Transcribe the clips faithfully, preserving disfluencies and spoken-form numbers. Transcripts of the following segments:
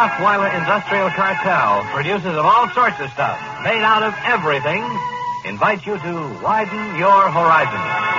Kraftweiler Industrial Cartel, producers of all sorts of stuff, made out of everything, invite you to widen your horizon.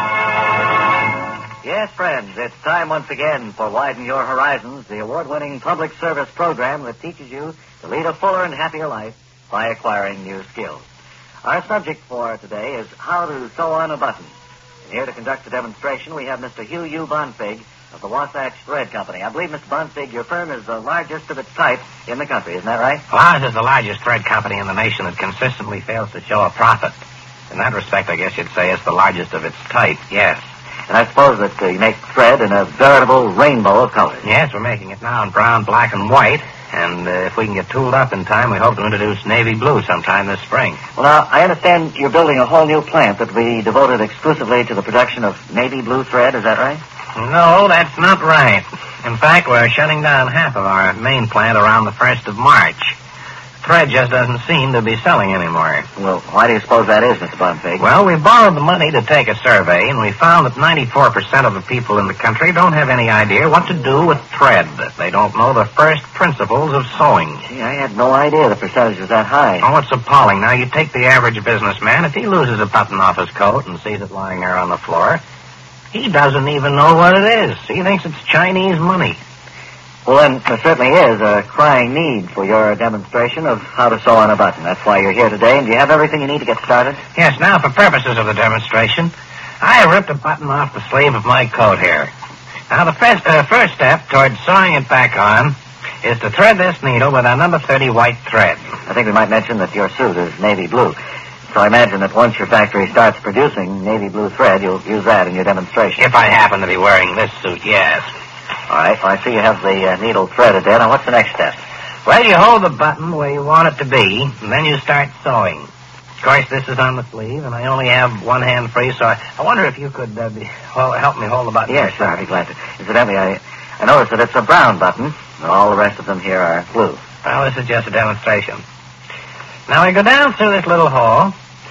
Yes, friends, it's time once again for Widen Your Horizons, the award-winning public service program that teaches you to lead a fuller and happier life by acquiring new skills. Our subject for today is how to sew on a button. And here to conduct the demonstration, we have Mister Hugh U. Bonfig of the Wasatch Thread Company. I believe, Mister Bonfig, your firm is the largest of its type in the country, isn't that right? Well, ours is the largest thread company in the nation that consistently fails to show a profit. In that respect, I guess you'd say it's the largest of its type, yes. And I suppose that uh, you make thread in a veritable rainbow of colors. Yes, we're making it now in brown, black, and white. And uh, if we can get tooled up in time, we hope to introduce navy blue sometime this spring. Well, now, I understand you're building a whole new plant that will be devoted exclusively to the production of navy blue thread. Is that right? No, that's not right. In fact, we're shutting down half of our main plant around the first of March. Thread just doesn't seem to be selling anymore. Well, why do you suppose that is, Mister Bonfig? Well, we borrowed the money to take a survey, and we found that ninety-four percent of the people in the country don't have any idea what to do with thread. They don't know the first principles of sewing. Gee, I had no idea the percentage was that high. Oh, it's appalling. Now, you take the average businessman, if he loses a button off his coat and sees it lying there on the floor, he doesn't even know what it is. He thinks it's Chinese money. Well, then, there certainly is a crying need for your demonstration of how to sew on a button. That's why you're here today. And do you have everything you need to get started? Yes, now, for purposes of the demonstration, I ripped a button off the sleeve of my coat here. Now, the first, uh, first step toward sewing it back on is to thread this needle with our number thirty white thread. I think we might mention that your suit is navy blue. So I imagine that once your factory starts producing navy blue thread, you'll use that in your demonstration. If I happen to be wearing this suit, yes. All right. Well, I see you have the uh, needle threaded there. Now, what's the next step? Well, you hold the button where you want it to be, and then you start sewing. Of course, this is on the sleeve, and I only have one hand free, so I, I wonder if you could uh, be, well, help me hold the button. Yes, sir. I'd be glad to. Incidentally, I, I notice that it's a brown button, and all the rest of them here are blue. Well, this is just a demonstration. Now, we go down through this little hole,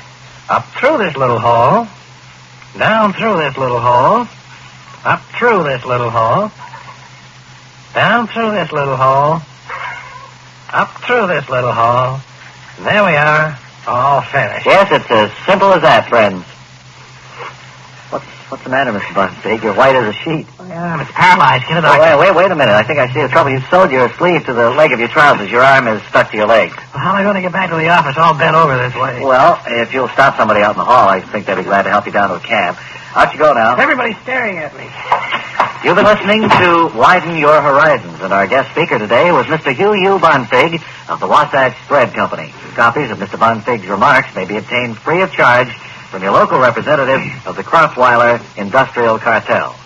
up through this little hole, down through this little hole, up through this little hole, down through this little hole, up through this little hole, and there we are, all finished. Yes, it's as simple as that, friends. What's what's the matter, Mister Bonfig? You're white as a sheet. Oh, yeah, I'm paralyzed. Get it oh, wait, wait, wait a minute. I think I see the trouble. You sewed your sleeve to the leg of your trousers. Your arm is stuck to your leg. Well, how am I going to get back to the office all bent over this way? Well, if you'll stop somebody out in the hall, I think they'd be glad to help you down to a cab. Out you go now. Everybody's staring at me. You've been listening to Widen Your Horizons, and our guest speaker today was Mister Hugh U. Bonfig of the Wasatch Thread Company. Copies of Mister Bonfig's remarks may be obtained free of charge from your local representative of the Kraftweiler Industrial Cartel.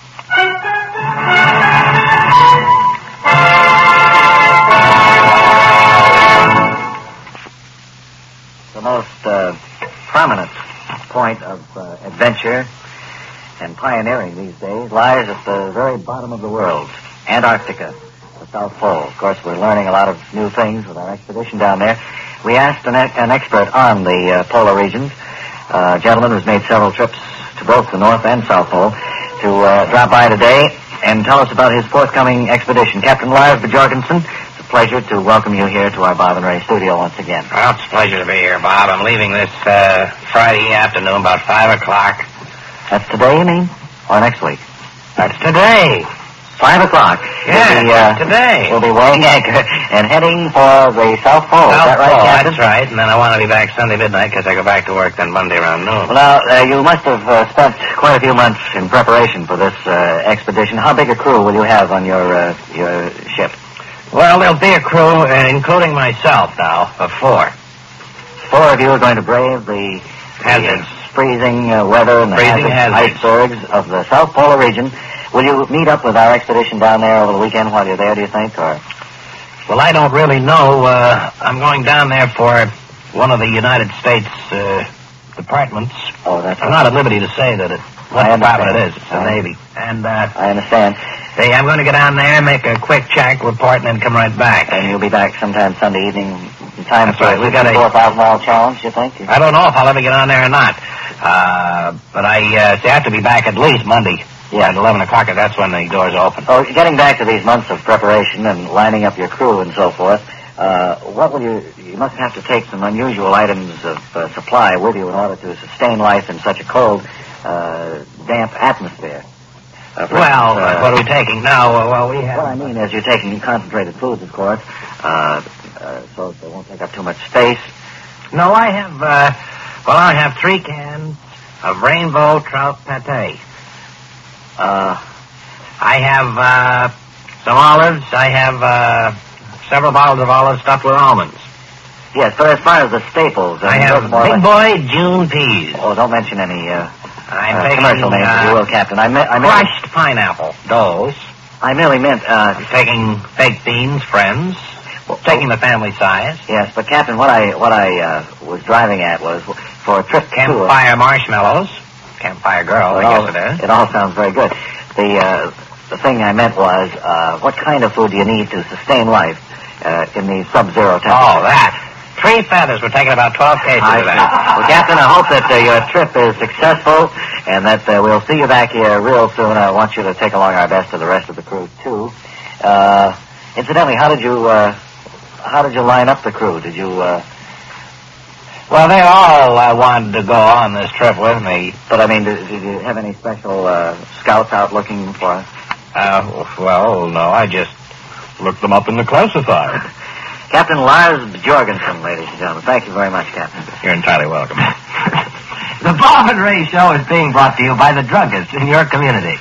The most uh, prominent point of uh, adventure and pioneering these days lies at the very bottom of the world, Antarctica, the South Pole. Of course, we're learning a lot of new things with our expedition down there. We asked an, an expert on the uh, polar regions, a gentleman who's made several trips to both the North and South Pole, to uh, drop by today and tell us about his forthcoming expedition. Captain Lars Bjorgensen, it's a pleasure to welcome you here to our Bob and Ray studio once again. Well, it's a pleasure to be here, Bob. I'm leaving this uh, Friday afternoon about five o'clock. That's today, you mean? Or next week? That's today. Five o'clock. Yeah, we'll be, uh, today. We'll be weighing anchor and heading for the South Pole. South Is that right, Pole, Captain? that's right. And then I want to be back Sunday midnight because I go back to work then Monday around noon. Well, now, uh, you must have uh, spent quite a few months in preparation for this uh, expedition. How big a crew will you have on your uh, your ship? Well, there'll be a crew, uh, including myself now, of four. Four of you are going to brave the hazards. The, uh, freezing uh, weather and the freezing hazards, icebergs of the South Polar region. Will you meet up with our expedition down there over the weekend while you're there, do you think, or? Well, I don't really know. Uh, I'm going down there for one of the United States uh, departments. Oh, that's I'm right. not at liberty to say that it, what department it is. It's the Navy. And, uh... I understand. Hey, I'm going to get down there, make a quick check, report, and then come right back. And you'll be back sometime Sunday evening in time That's for right. a We've got a four thousand mile challenge, you think? I don't know if I'll ever get on there or not. Uh, but I, uh, say I have to be back at least Monday. Yeah, at eleven o'clock, that's when the doors open. Oh, getting back to these months of preparation and lining up your crew and so forth, uh, what will you... You must have to take some unusual items of uh, supply with you in order to sustain life in such a cold, uh, damp atmosphere. Uh, well, instance, uh, what are we taking now? Uh, well, we have... What I mean is you're taking concentrated foods, of course, uh, uh, so they won't take up too much space. No, I have, uh, well, I have three cans of rainbow trout pate. Uh, I have, uh, some olives. I have, uh, several bottles of olives stuffed with almonds. yes, but as far as the staples... I uh, have more Big like... Boy June peas. Oh, don't mention any, uh, I'm uh, taking, commercial names, uh, if you will, Captain. I, me- I merely... crushed pineapple. Those. I merely meant, uh... I'm taking baked beans, friends. Well, taking the family size. Yes, but Captain, what I what I uh, was driving at was for a trip to... Campfire marshmallows. Campfire girl, Well, I guess it is. It all sounds very good. The uh, the thing I meant was, uh, what kind of food do you need to sustain life uh, in the sub-zero temperature? Oh, that. Three feathers. We're taking about twelve cases I of see. that. Well, Captain, I hope that uh, your trip is successful and that uh, we'll see you back here real soon. I want you to take along our best to the rest of the crew, too. Uh, incidentally, how did you uh, how did you line up the crew? Did you... Uh, Well, they all uh, wanted to go on this trip with me. But, I mean, did, did you have any special uh, scouts out looking for us? Uh, well, no, I just looked them up in the classified. Captain Lars Jorgensen, ladies and gentlemen. Thank you very much, Captain. You're entirely welcome. The Bob and Ray Show is being brought to you by the druggists in your community.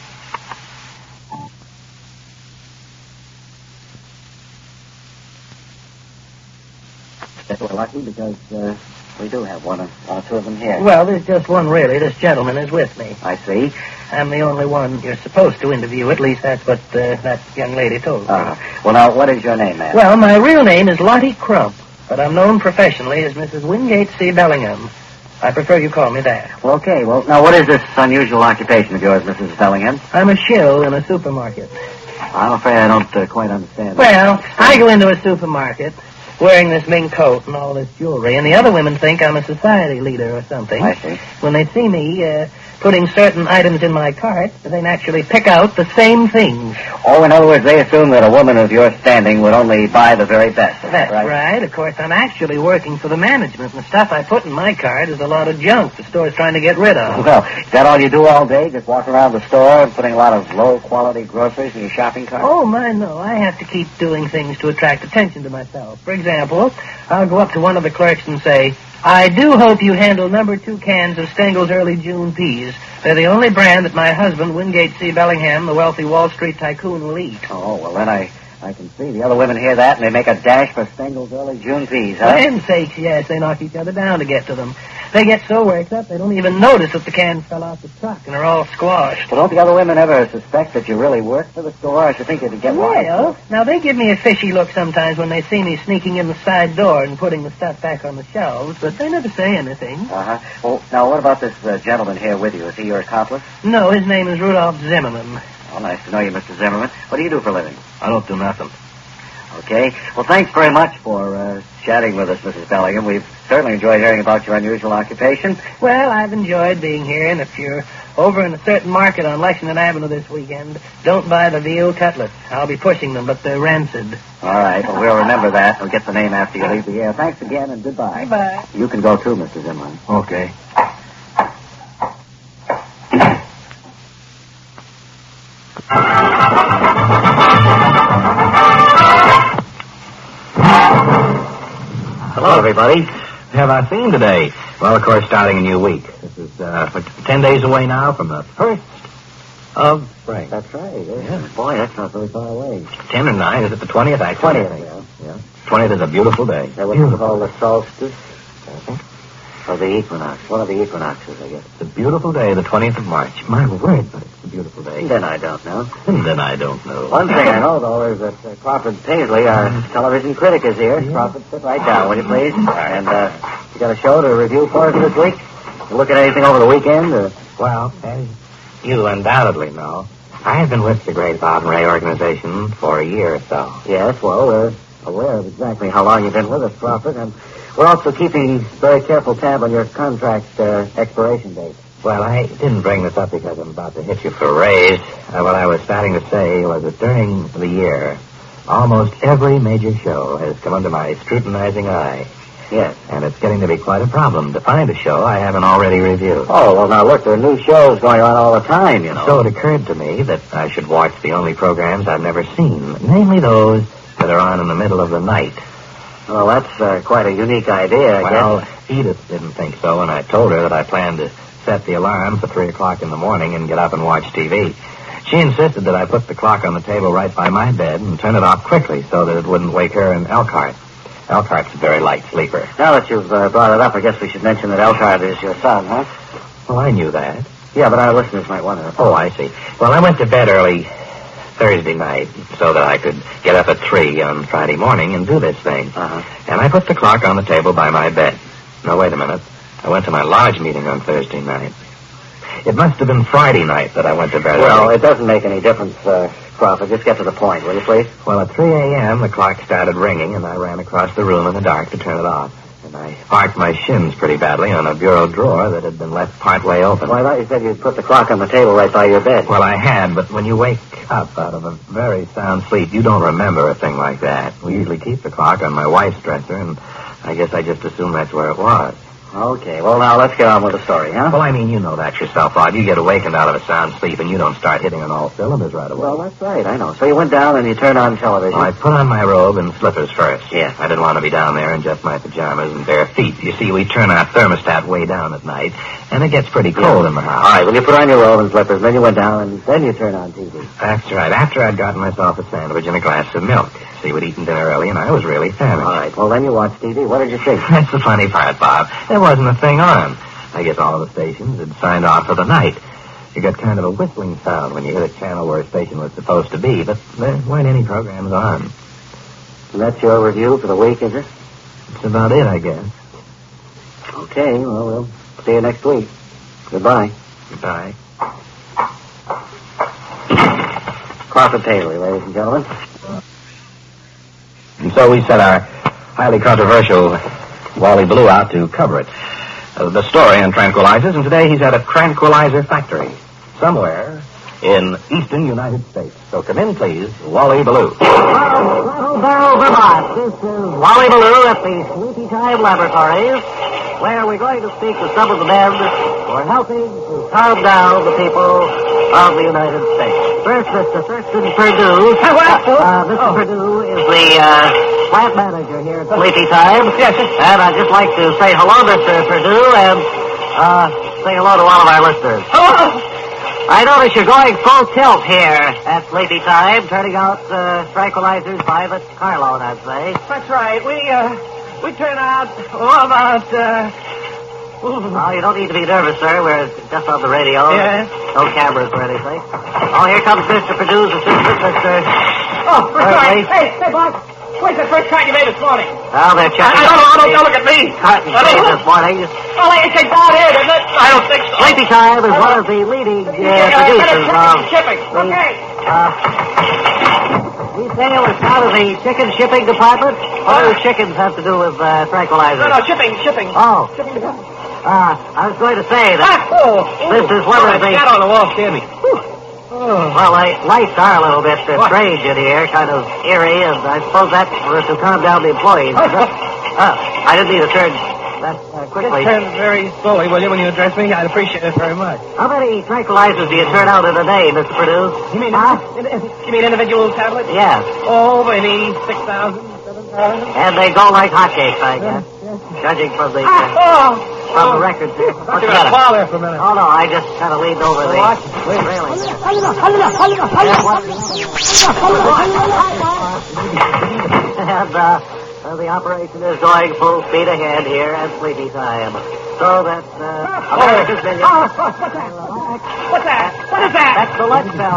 We're lucky because uh, we do have one or, one or two of them here. Well, there's just one, really. This gentleman is with me. I see. I'm the only one you're supposed to interview. At least that's what uh, that young lady told me. Uh, well, now, what is your name, ma'am? Well, my real name is Lottie Crump, but I'm known professionally as Missus Wingate C. Bellingham. I prefer you call me that. Well, okay. Well, now, what is this unusual occupation of yours, Missus Bellingham? I'm a shill in a supermarket. I'm afraid I don't uh, quite understand. Well, I go into a supermarket wearing this mink coat and all this jewelry, and the other women think I'm a society leader or something. I see. When they see me uh, putting certain items in my cart, they naturally pick out the same things. Oh, in other words, they assume that a woman of your standing would only buy the very best. That's right. right. Of course, I'm actually working for the management, and the stuff I put in my cart is a lot of junk the store's trying to get rid of. Well, is that all you do all day? Just walk around the store and putting a lot of low-quality groceries in your shopping cart? Oh, my, no. I have to keep doing things to attract attention to myself. For example, I'll go up to one of the clerks and say, I do hope you handle number two cans of Stengel's Early June peas. They're the only brand that my husband, Wingate C. Bellingham, the wealthy Wall Street tycoon, will eat. Oh, well, then I, I can see. The other women hear that, and they make a dash for Stengel's Early June peas, huh? Land sakes, yes, they knock each other down to get to them. They get so worked up, they don't even notice that the cans fell off the truck and are all squashed. Well, don't the other women ever suspect that you really work for the store? I should think you'd get wise. Well, now they give me a fishy look sometimes when they see me sneaking in the side door and putting the stuff back on the shelves, but they never say anything. Uh-huh. Well, now, what about this uh, gentleman here with you? Is he your accomplice? No, his name is Rudolph Zimmerman. Oh, nice to know you, Mister Zimmerman. What do you do for a living? I don't do nothing. Okay. Well, thanks very much for uh, chatting with us, Missus Bellingham. We've certainly enjoyed hearing about your unusual occupation. Well, I've enjoyed being here, and if you're over in a certain market on Lexington Avenue this weekend, don't buy the veal cutlets. I'll be pushing them, but they're rancid. All right. Well, we'll remember that. We'll get the name after you leave the air. Thanks again, and goodbye. Bye-bye. You can go, too, Mister Zimmerman. Okay. Hello, everybody. Have I seen today? Well, of course, starting a new week. This is uh, for t- ten days away now from the first of spring. That's right. Yes. Yeah. Boy, that's not very far away. Ten and nine. Is it the twentieth? Actually, twentieth, I think. yeah. yeah. Twentieth is a beautiful day. That what you call the solstice? Or the equinox. One of the equinoxes, I guess. It's a beautiful day, the twentieth of March. My word, but it's a beautiful day. Then I don't know. And then I don't know. One thing I know, though, is that uh, Crawford Paisley, our television critic, is here. Yeah. Crawford, sit right down, will you, please? And uh, you got a show to review for us this week? You look at anything over the weekend? Or... Well, as you undoubtedly know, I have been with the Great Bob and Ray organization for a year or so. Yes, well, we're aware of exactly how long you've been with us, Crawford, and We're also keeping very careful tab on your contract uh, expiration date. Well, I didn't bring this up because I'm about to hit you for a raise. Uh, what I was starting to say was that during the year, almost every major show has come under my scrutinizing eye. Yes. And it's getting to be quite a problem to find a show I haven't already reviewed. Oh, well, now, look, there are new shows going on all the time, you know. So it occurred to me that I should watch the only programs I've never seen, namely those that are on in the middle of the night. Well, that's uh, quite a unique idea, I well, guess. Edith didn't think so, and I told her that I planned to set the alarm for three o'clock in the morning and get up and watch T V. She insisted that I put the clock on the table right by my bed and turn it off quickly so that it wouldn't wake her and Elkhart. Elkhart's a very light sleeper. Now that you've uh, brought it up, I guess we should mention that Elkhart is your son, huh? Well, I knew that. Yeah, but our listeners might wonder. Oh, I see. Well, I went to bed early Thursday night so that I could get up at three on Friday morning and do this thing. Uh-huh. And I put the clock on the table by my bed. Now, wait a minute. I went to my lodge meeting on Thursday night. It must have been Friday night that I went to bed Well, early. it doesn't make any difference, uh, Crawford. Just get to the point, will you, please? Well, at three a.m., the clock started ringing, and I ran across the room in the dark to turn it off. And I marked my shins pretty badly on a bureau drawer that had been left partway open. Well, I thought you said you'd put the clock on the table right by your bed. Well, I had, but when you wake up out of a very sound sleep, you don't remember a thing like that. We usually keep the clock on my wife's dresser, and I guess I just assumed that's where it was. Okay, well, now let's get on with the story, huh? Well, I mean, you know that yourself, Rod. You get awakened out of a sound sleep, and you don't start hitting on all cylinders right away. Well, that's right, I know. So you went down and you turned on television. Well, I put on my robe and slippers first. Yeah. I didn't want to be down there in just my pajamas and bare feet. You see, we turn our thermostat way down at night, and it gets pretty cold Yeah. in the house. All right, well, you put on your robe and slippers, then you went down, and then you turned on T V. That's right. After I'd gotten myself a sandwich and a glass of milk. See, we'd eaten dinner early, and I was really famished. All right, well, then you watched T V. What did you see? That's the funny part, Bob. There wasn't a thing on. I guess all of the stations had signed off for the night. You got kind of a whistling sound when you hit a channel where a station was supposed to be, but there weren't any programs on. And that's your review for the week, is it? That's about it, I guess. Okay, well, we'll see you next week. Goodbye. Goodbye. Crawford Taylor, ladies and gentlemen. And so we sent our highly controversial Wally Blue out to cover it. Uh, the story on tranquilizers, and today he's at a tranquilizer factory somewhere in eastern United States. So come in, please, Wally Blue. Rattle Barrel, Vermont. This is Wally Ballou at the Sleepy Time Laboratories, where we're going to speak to some of the men who are helping to calm down the people of the United States. First, Mister Thurston Perdue. Uh, uh, Mister Oh. Perdue is the uh, plant manager here at Sleepy Time. Yes, yes. And I'd just like to say hello, Mister Perdue, and uh, say hello to all of our listeners. Oh! I notice you're going full tilt here at Sleepy Time, turning out uh, tranquilizers by the carload, I'd say. That's right. We, uh, we turn out, oh, about, uh... Oh, you don't need to be nervous, sir. We're just on the radio. Yeah. No cameras or anything. Oh, here comes Mister Perdue's assistant, Mister Oh, we're All sorry. right. Hey, hey, Bob. Where's the first cut you made this morning? Well, they're checking. I, I don't know. Don't, don't look at me. Carton I don't trade know. this morning. Oh, it's a down here, isn't it? I don't think so. Sleepy Time is one of the leading uh, Yeah, I better producers check of... the shipping. Okay. Uh, we sail as part of the chicken shipping department. What do chickens have to do with uh, tranquilizers? No, no, shipping, shipping. Oh, Shipping to uh, I was going to say that... Ah, oh, This is one oh, of that the- shadow on the wall scared me. Oh. Well, the lights are a little bit uh, What? strange in here, kind of eerie, and I suppose that's for to calm down the employees. Oh, isn't it? uh, I didn't need to turn that uh, Just quickly. turn very slowly, will you, when you address me? I'd appreciate it very much. How many tranquilizers do you turn out in a day, Mister Perdue? You mean, Huh? in, in, you mean individual tablets? Yes. Oh, maybe six thousand, seven thousand. And they go like hotcakes, I guess, judging from the uh, Oh! from the records. Here. I What's took the a matter? while there for a minute. Oh, no, I just kind of leaned over the What? railing there. Yeah, what- And uh, uh, the operation is going full speed ahead here at Sleepy Time. So that uh, America's million... Oh, what's that? What's that? What is that? That's the lunch bell.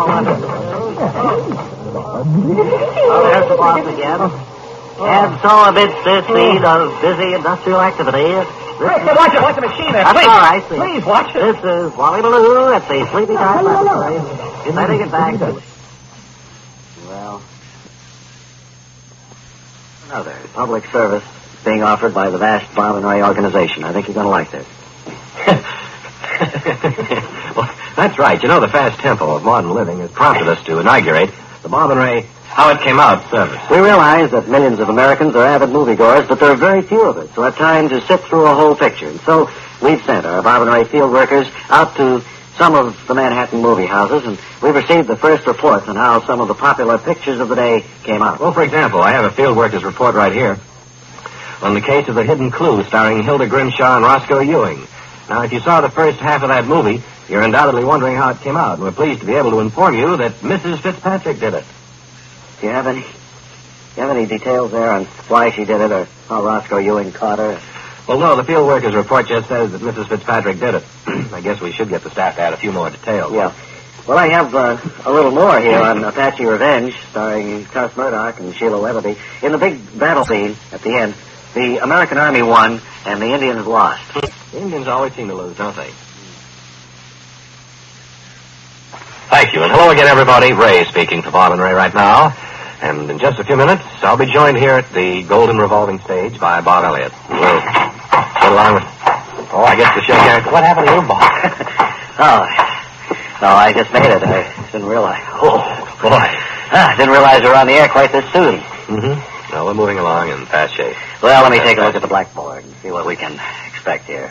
Oh, there's the boss again. And so amidst this scene of busy industrial activity, this Hey, is... watch it, watch the machine there. That's Please. all right, see. Please, watch it. This is Wally Ballou at the Sleepy Time Laboratory. Sending it back. Well, another public service being offered by the vast Bob and Ray organization. I think you're going to like this. Well, that's right. You know, the fast tempo of modern living has prompted us to inaugurate the Bob and Ray How It Came Out service. We realize that millions of Americans are avid moviegoers, but there are very few of us who have time to sit through a whole picture. And so we've sent our Bob and Ray field workers out to some of the Manhattan movie houses, and we've received the first reports on how some of the popular pictures of the day came out. Well, for example, I have a field worker's report right here on the case of The Hidden Clue, starring Hilda Grimshaw and Roscoe Ewing. Now, if you saw the first half of that movie, you're undoubtedly wondering how it came out, and we're pleased to be able to inform you that Missus Fitzpatrick did it. Do you have any, do you have any details there on why she did it, or how Roscoe Ewing caught her? Well, no, the field worker's report just says that Missus Fitzpatrick did it. I guess we should get the staff to add a few more details. Yeah. Well, I have uh, a little more here on Apache Revenge, starring Cuss Murdoch and Sheila Weatherby. In the big battle scene at the end, the American Army won and the Indians lost. The Indians always seem to lose, don't they? Thank you, and hello again, everybody. Ray speaking for Bob and Ray right now. And in just a few minutes, I'll be joined here at the Golden Revolving Stage by Bob Elliott. We'll get along with... Oh, I guess the show can't... What happened to you, Bob? oh, no, I just made it. I didn't realize. Oh, boy. Ah, I didn't realize we were on the air quite this soon. Mm-hmm. Well, we're moving along in fast shape. Well, let me take a look at the blackboard and see what we can expect here.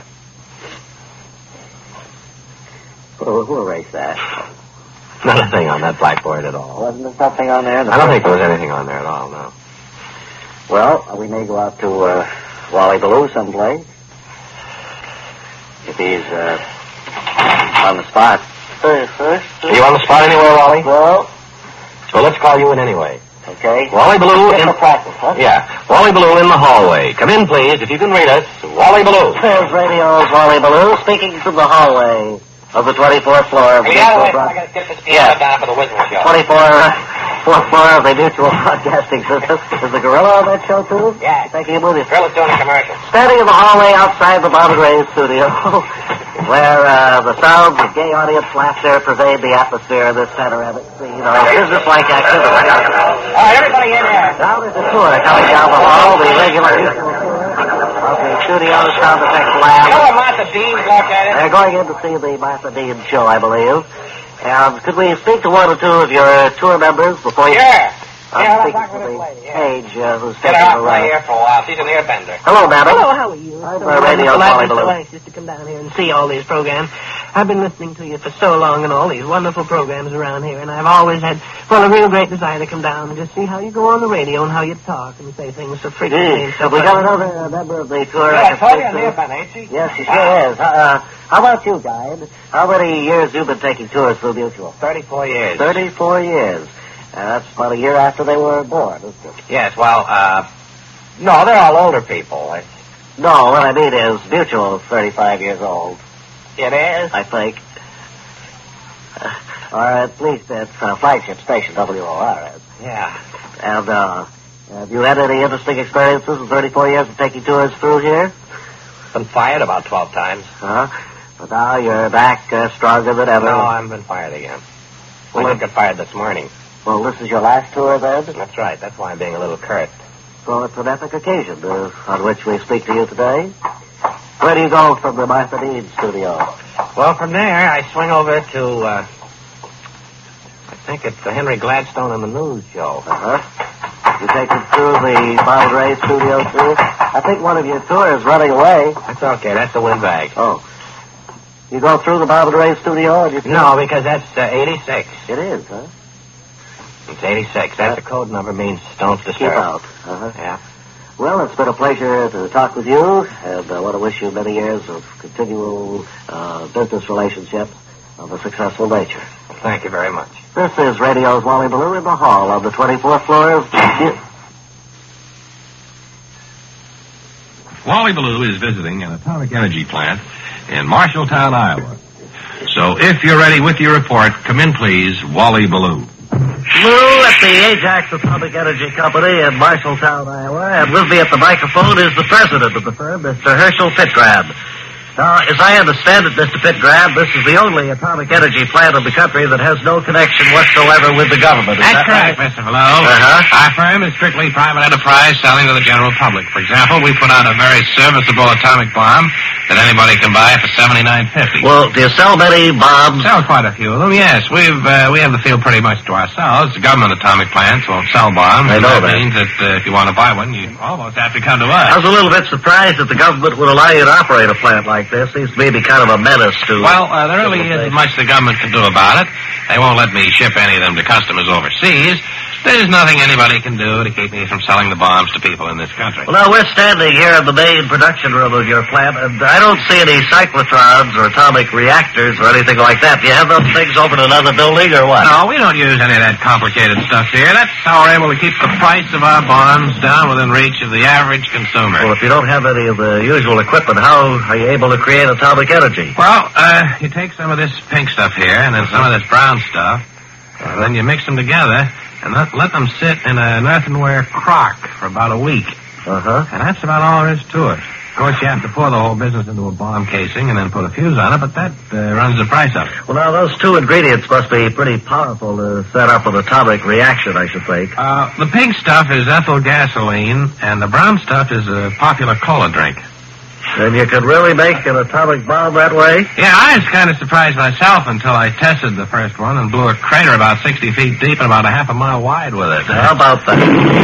Who, who erased that? Not a thing on that blackboard at all. Wasn't there something on there? The I don't think there was anything on there at all, no. Well, we may go out to uh, Wally Ballou someplace. If he's uh, on the spot. Are you on the spot anywhere, Wally? Well. Well, let's call you in anyway. Okay. Wally Ballou in... practice, huh? Yeah. Wally Ballou in the hallway. Come in, please, if you can read us. Wally Ballou. There's Radio's Wally Ballou speaking from the hallway of the twenty-fourth floor of the Mutual Broadcasting. I gotta get this piano down for the Whistle Show. twenty-fourth floor of the Mutual Broadcasting System. Is the gorilla on that show, too? Yeah. Taking a movie. Gorilla's doing a commercial. Standing in the hallway outside the Bob and Ray studio, where uh, the sounds of gay audience laughter pervade the atmosphere of this panoramic scene, or business-like activity. All right, everybody in here. Now there's a tour coming down the hall, the regular usual tour of the studio's sound effects lab. You know what Martha Dean looked at it? They're going in to see the Martha Dean show, I believe. And could we speak to one or two of your uh, tour members before you... Yeah. I'm yeah, speaking I'm to talking the to this lady. Yeah. Page uh, who's Get taking her the off my ride. ear for a while. She's an airbender. Hello, madam. Hello, how are you? I'm so uh, Radio wonderful. Wally I'm so Ballou. anxious to come down here and see all these programs. I've been listening to you for so long and all these wonderful programs around here, and I've always had, well, a real great desire to come down and just see how you go on the radio and how you talk and say things so frequently. and so Have we got pleasant. another uh, member of the tour? Yeah, I I can told you speak an to? airbender, ain't she? Yes, she sure is. Uh, how about you, Guide? How many years you've been taking tours through Mutual? Thirty-four years. Thirty-four years. Uh, that's about a year after they were born, isn't it? Yes, well, uh... no, they're all older people. I... No, what I mean is Mutual is thirty-five years old, It is? I think. Uh, or at least it's uh, flagship station, W O R is. Yeah. And, uh, have you had any interesting experiences in thirty-four years of taking tours through here? Been fired about twelve times. Uh-huh. But now you're back uh, stronger than ever. No, I haven't been fired again. Well, I did get fired this morning. Well, this is your last tour, then? That's right. That's why I'm being a little curt. Well, it's an epic occasion uh, on which we speak to you today. Where do you go from the Martha Dean studio? Well, from there, I swing over to, uh... I think it's the Henry Gladstone and the News show. Uh-huh. You take it through the Bob and Ray studio, too? I think one of your tours is running away. That's okay. That's the windbag. Oh. You go through the Bob and Ray studio? And you No, because that's uh, eighty-six. It is, huh? It's eighty-six. That's the code number, means don't disturb. Keep out. Uh-huh. Yeah. Well, it's been a pleasure to talk with you, and I want to wish you many years of continual uh, business relationships of a successful nature. Thank you very much. This is Radio's Wally Ballou in the hall on the twenty-fourth floor of... Wally Ballou is visiting an atomic energy plant in Marshalltown, Iowa. So if you're ready with your report, come in, please, Wally Ballou. Lou at the Ajax Atomic Energy Company in Marshalltown, Iowa, and with me at the microphone is the president of the firm, Mister Herschel Pitrab. Now, as I understand it, Mister Pitgrab, this is the only atomic energy plant in the country that has no connection whatsoever with the government. Is That's that correct, right? Mister Malone. Uh-huh. Our firm is strictly private enterprise selling to the general public. For example, we put out a very serviceable atomic bomb that anybody can buy for seventy-nine fifty. Well, do you sell many bombs? Sell quite a few of them, yes. We've uh, we have the field pretty much to ourselves. The government atomic plants won't sell bombs. I know that. that. means that uh, if you want to buy one, you almost have to come to us. I was a little bit surprised that the government would allow you to operate a plant like this. Seems to me to be kind of a menace to... Well, uh, there really isn't much the government can do about it. They won't let me ship any of them to customers overseas. There's nothing anybody can do to keep me from selling the bombs to people in this country. Well, now, we're standing here in the main production room of your plant, and I don't see any cyclotrons or atomic reactors or anything like that. Do you have those things over in another building or what? No, we don't use any of that complicated stuff here. That's how we're able to keep the price of our bombs down within reach of the average consumer. Well, if you don't have any of the usual equipment, how are you able to create atomic energy? Well, uh, you take some of this pink stuff here and then some of this brown stuff, and then you mix them together and let, let them sit in an earthenware crock for about a week. Uh-huh. And that's about all there is to it. Of course, you have to pour the whole business into a bomb casing and then put a fuse on it, but that uh, runs the price up. Well, now, those two ingredients must be pretty powerful to set up an atomic reaction, I should think. Uh, the pink stuff is ethyl gasoline, and the brown stuff is a popular cola drink. And you could really make an atomic bomb that way? Yeah, I was kind of surprised myself until I tested the first one and blew a crater about sixty feet deep and about a half a mile wide with it. How about that?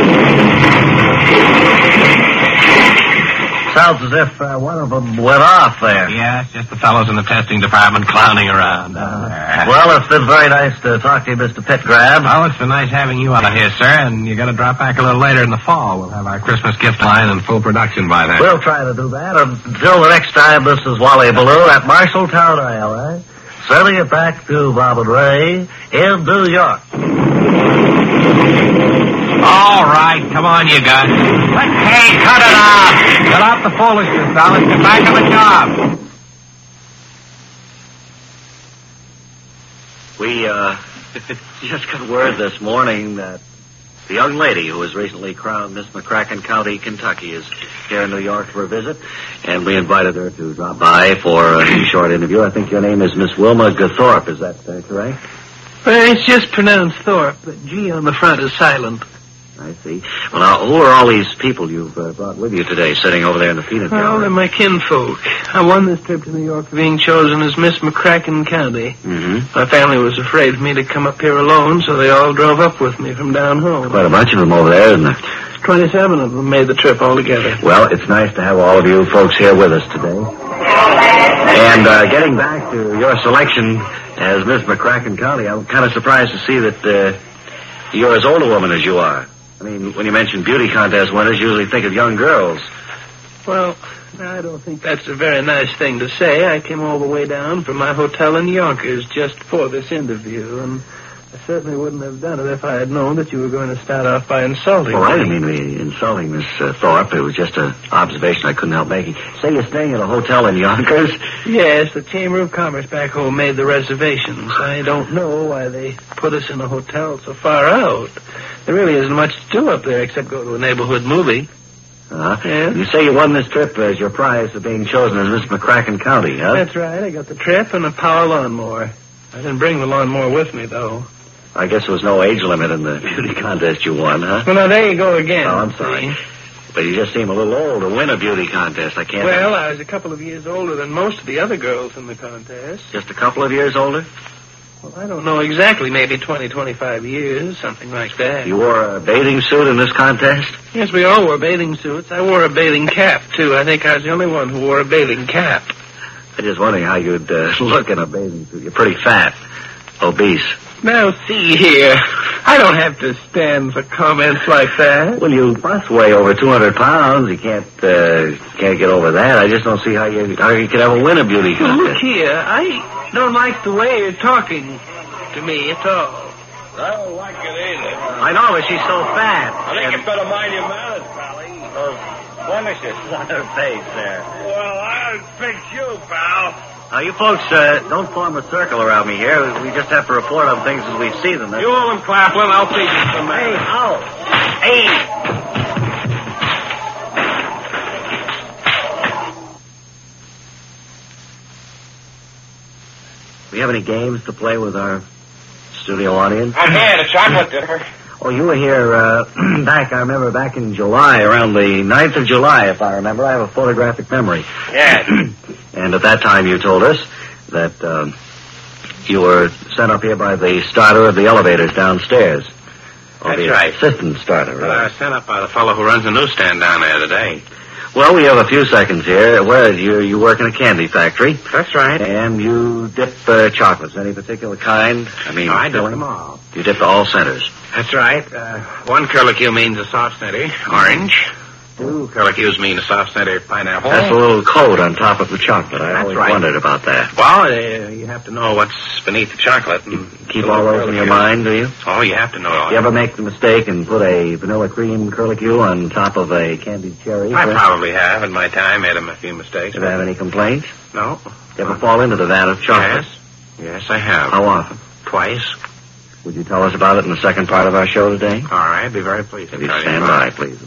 Sounds as if uh, one of them went off there. Yeah, it's just the fellows in the testing department clowning around down there. Well, it's been very nice to talk to you, Mister Pitgrab. Well, it's been nice having you out here, sir, and you got to drop back a little later in the fall. We'll have our Christmas gift line in full production by then. We'll try to do that. Until the next time, this is Wally Ballou at Marshalltown, Iowa, sending it back to Bob and Ray in New York. All right, come on, you guys. Hey, cut it off. Cut off the foolishness, now. Let's get back on the job. We, uh, just got word this morning that the young lady who was recently crowned Miss McCracken County, Kentucky, is here in New York for a visit, and we invited her to drop by for a short interview. I think your name is Miss Wilma Gathorpe. Is that uh, correct? Well, it's just pronounced Thorpe, but G on the front is silent. I see. Well, now, who are all these people you've uh, brought with you today, sitting over there in the peanut Well, gallery? they're my kinfolk. I won this trip to New York for being chosen as Miss McCracken County. Mm-hmm. My family was afraid for me to come up here alone, so they all drove up with me from down home. Quite a bunch of them over there, isn't there? Twenty-seven of them made the trip altogether. Well, it's nice to have all of you folks here with us today. And uh, getting back to your selection as Miss McCracken County, I'm kind of surprised to see that uh, you're as old a woman as you are. I mean, when you mention beauty contest winners, you usually think of young girls. Well, I don't think that's a very nice thing to say. I came all the way down from my hotel in Yonkers just for this interview, and I certainly wouldn't have done it if I had known that you were going to start off by insulting Well, me. I didn't mean to be insulting Miss uh, Thorpe. It was just an observation I couldn't help making. Say you're staying at a hotel in Yonkers? Yes, the Chamber of Commerce back home made the reservations. I don't know why they put us in a hotel so far out. There really isn't much to do up there except go to a neighborhood movie. Uh-huh. Yes? You say you won this trip as your prize for being chosen as Miss McCracken County, huh? That's right. I got the trip and a power lawnmower. I didn't bring the lawnmower with me, though. I guess there was no age limit in the beauty contest you won, huh? Well, now, there you go again. Oh, I'm sorry. See? But you just seem a little old to win a beauty contest. I can't... Well, I was a couple of years older than most of the other girls in the contest. Just a couple of years older? Well, I don't know exactly. Maybe twenty, twenty-five years, something like that. You wore a bathing suit in this contest? Yes, we all wore bathing suits. I wore a bathing cap, too. I think I was the only one who wore a bathing cap. I'm just wondering how you'd uh, look in a bathing suit. You're pretty fat. Obese. Now, see here. I don't have to stand for comments like that. Well, you must weigh over two hundred pounds. You can't uh, can't get over that. I just don't see how you how you could ever win a beauty Well, look contest. here. I don't like the way you're talking to me at all. I don't like it either. I know, but she's so fat. I think you better mind your manners, Pally. Those blemishes on her face there. Well, I'll fix you, pal. Now, you folks uh, don't form a circle around me here. We just have to report on things as we see them. That's... You hold them, Claflin. I'll teach you some Hey, manners. ow. Hey. you have any games to play with our studio audience? I'm here, the chocolate dinner. Oh, you were here uh, back, I remember, back in July, around the ninth of July, if I remember. I have a photographic memory. Yes. And at that time you told us that um, you were sent up here by the starter of the elevators downstairs. Or That's the right. assistant starter, Well, I right? was sent up by the fellow who runs the newsstand down there today. Well, we have a few seconds here. Where you you work in a candy factory, That's right. and you dip uh, chocolates, any particular kind? I mean, No, I dip filling? them all. You dip all centers. That's right. Uh, one curlicue means a soft center, orange. Two curlicues mean a soft center, pineapple. That's a little coat on top of the chocolate. I That's always right. wondered about that. Well, uh, you have to know what's beneath the chocolate. And Keep the all little those in your curlicue. mind, do you? Oh, you have to know all You ever make the mistake and put a vanilla cream curlicue on top of a candied cherry? I for- probably have in my time made a few mistakes. Did you have any complaints? No. You ever fall into the vat of chocolate? Yes. Yes, I have. How often? Twice. Would you tell us about it in the second part of our show today? All right. I'd be very pleased to If you tell stand about by, it. please.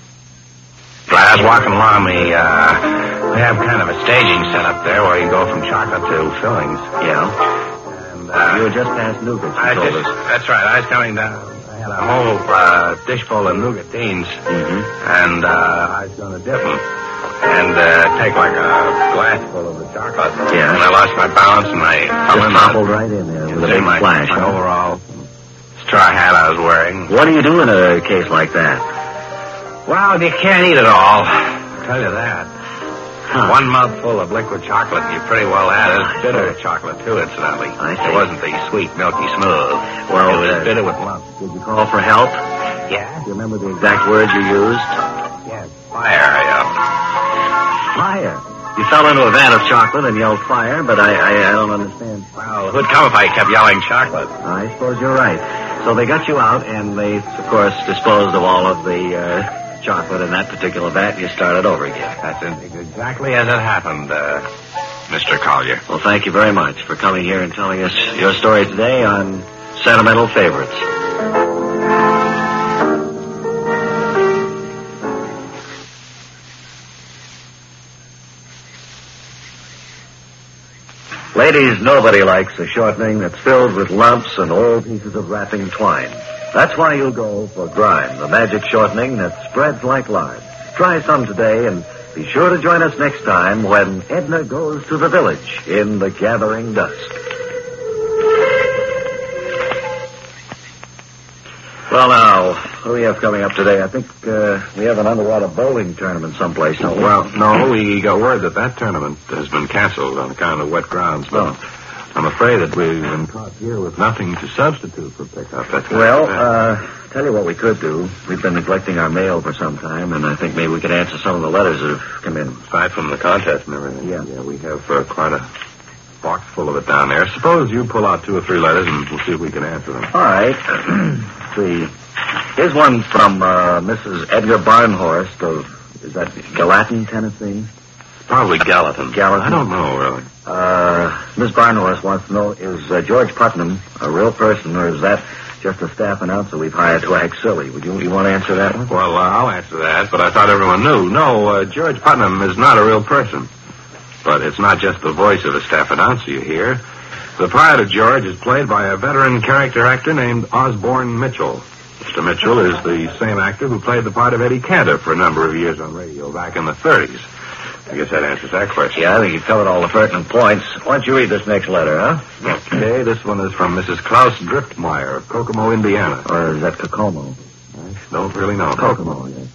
I was walking along the, uh, they have kind of a staging set up there where you go from chocolate to fillings. Yeah? And, uh, You were just past Nougat, you I told just, us. that's right. I was coming down. I had a whole, uh, dish full of nougatines. Mm-hmm. And, uh, I was going to dip them. And, uh, take like a glass full of the chocolate. Yeah. And I lost my balance and I fell Just in toppled right in there with a in big my, splash. my huh? overall straw hat I was wearing. What do you do in a case like that? Well, you can't eat it all. I'll tell you that. Huh. One mouthful of liquid chocolate, you pretty well had it. Bitter chocolate, too, incidentally. I see. It wasn't the sweet, milky smooth. Well, it was uh, bitter with lumps. Did you call for help? Yeah? Do you remember the exact words you used? Yes. Fire, yeah. Fire. You fell into a vat of chocolate and yelled fire, but I, I, I don't understand. Well, who'd come if I kept yelling chocolate? I suppose you're right. So they got you out, and they, of course, disposed of all of the uh, chocolate in that particular vat, and you started over again. That's exactly as it happened, uh, Mister Collier. Well, thank you very much for coming here and telling us your story today on Sentimental Favorites. Ladies, nobody likes a shortening that's filled with lumps and old pieces of wrapping twine. That's why you'll go for Grime, the magic shortening that spreads like lard. Try some today and be sure to join us next time when Edna goes to the village in the gathering dusk. Well, now, who do we have coming up today? I think uh, we have an underwater bowling tournament someplace. Don't we? Well, no, we got word that that tournament has been canceled on account of wet grounds. But Oh. I'm afraid that we've been caught here with nothing to substitute for pickup. That's Well, uh, tell you what we could do. We've been neglecting our mail for some time, and I think maybe we could answer some of the letters that have come in. aside from the contest and everything. Yeah. Yeah, we have uh, quite a box full of it down there. Suppose you pull out two or three letters and we'll see if we can answer them. All right. Let's see. Here's one from uh, Missus Edgar Barnhorst of, is that Gallatin, Tennessee? Probably Gallatin. Gallatin. I don't know, really. Uh, Miss Barnhorst wants to know, is uh, George Putnam a real person, or is that just a staff announcer we've hired to act silly? Would you, you want to answer that one? Well, uh, I'll answer that, but I thought everyone knew. No, uh, George Putnam is not a real person. But it's not just the voice of a staff announcer you hear. The part of George is played by a veteran character actor named Osborne Mitchell. Mister Mitchell is the same actor who played the part of Eddie Cantor for a number of years on radio back in the thirties. I guess that answers that question. Yeah, I think you've covered all the pertinent points. Why don't you read this next letter, huh? Okay, this one is from Missus Klaus Driftmeyer of Kokomo, Indiana. Or is that Kokomo? I don't really know. Kokomo, yes.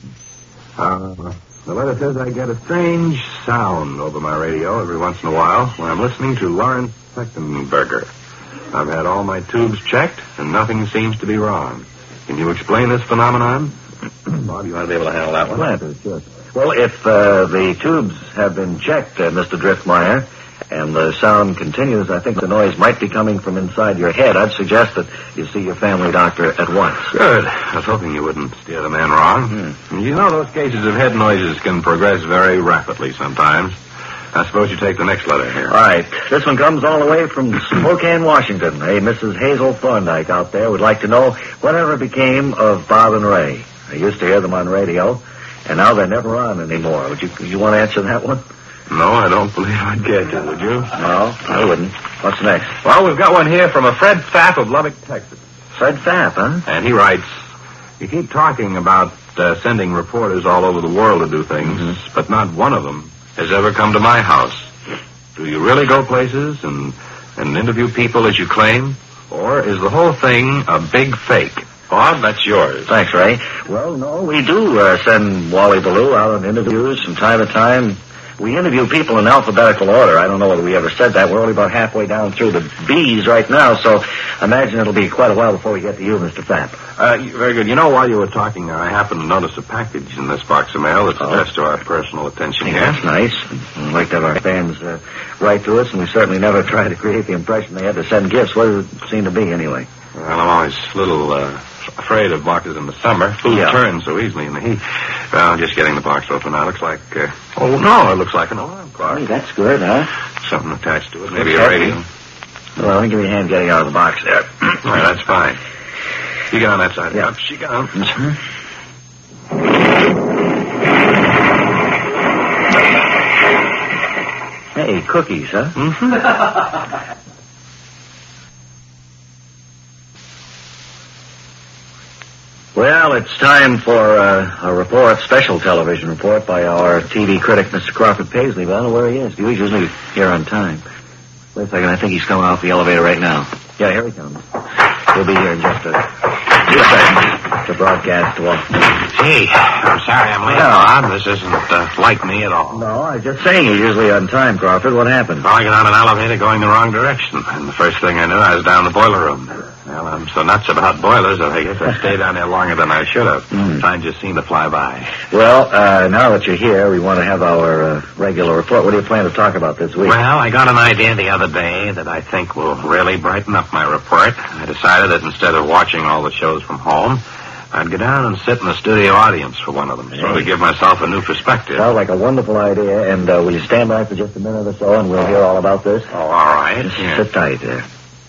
Uh, the letter says I get a strange sound over my radio every once in a while when I'm listening to Lawrence Fechtenberger. I've had all my tubes checked, and nothing seems to be wrong. Can you explain this phenomenon? Bob, you ought to be able to handle that one. Glad to, sure. Well, if uh, the tubes have been checked, uh, Mister Driftmeyer, and the sound continues, I think the noise might be coming from inside your head. I'd suggest that you see your family doctor at once. Good. I was hoping you wouldn't steer the man wrong. You know, those cases of head noises can progress very rapidly sometimes. I suppose you take the next letter here. All right. This one comes all the way from Spokane, Washington. Hey, Missus Hazel Thorndike out there would like to know whatever became of Bob and Ray. I used to hear them on radio, and now they're never on anymore. Would you, you want to answer that one? No, I don't believe I'd care to, would you? No, I wouldn't. What's next? Well, we've got one here from a Fred Pfaff of Lubbock, Texas. Fred Pfaff, huh? And he writes, you keep talking about uh, sending reporters all over the world to do things, Mm-hmm. but not one of them has ever come to my house. Do you really go places and, and interview people as you claim? Or is the whole thing a big fake? Bob, that's yours. Thanks, Ray. Well, no, we do uh, send Wally Ballou out on interviews from time to time. We interview people in alphabetical order. I don't know whether we ever said that. We're only about halfway down through the B's right now, so I imagine it'll be quite a while before we get to you, Mister Pfaff. Uh, very good. You know, while you were talking, I happened to notice a package in this box of mail that's Oh. addressed to our personal attention Yeah, here. that's nice. We'd like to have our fans uh, write to us, and we certainly never try to create the impression they had to send gifts. What does it seem to be, anyway? Well, I'm always a little uh, afraid of boxes in the summer. Food Yeah. turns so easily in the heat. Well, I'm just getting the box open now. Looks like... Uh, oh, no, it looks like an alarm clock. Hey, that's good, huh? Something attached to it. Maybe Okay. a radio. Well, let me give you a hand getting out of the box there. All right, that's fine. You get on that side. Yeah. Up she goes. Hey, cookies, huh? Mm-hmm. Well, it's time for uh, a report, special television report by our T V critic, Mister Crawford Paisley. But I don't know where he is. He's usually here on time. Wait a second. I think he's coming off the elevator right now. Yeah, here he comes. He'll be here in just a few seconds to broadcast to all. Gee, I'm sorry I'm late, Bob. This isn't uh, like me at all. No, I was just saying he's usually on time, Crawford. What happened? Well, I got on an elevator going the wrong direction, and the first thing I knew, I was down the boiler room. Well, I'm so nuts about boilers that I guess I stayed down there longer than I should have. Mm. Time just seemed to fly by. Well, uh, now that you're here, we want to have our uh, regular report. What do you plan to talk about this week? Well, I got an idea the other day that I think will really brighten up my report. I decided that instead of watching all the shows from home, I'd go down and sit in the studio audience for one of them, so to give myself a new perspective. Sounds like a wonderful idea, and uh, will you stand by for just a minute or so, and we'll hear all about this? Oh, all right. Just Yeah. sit tight there.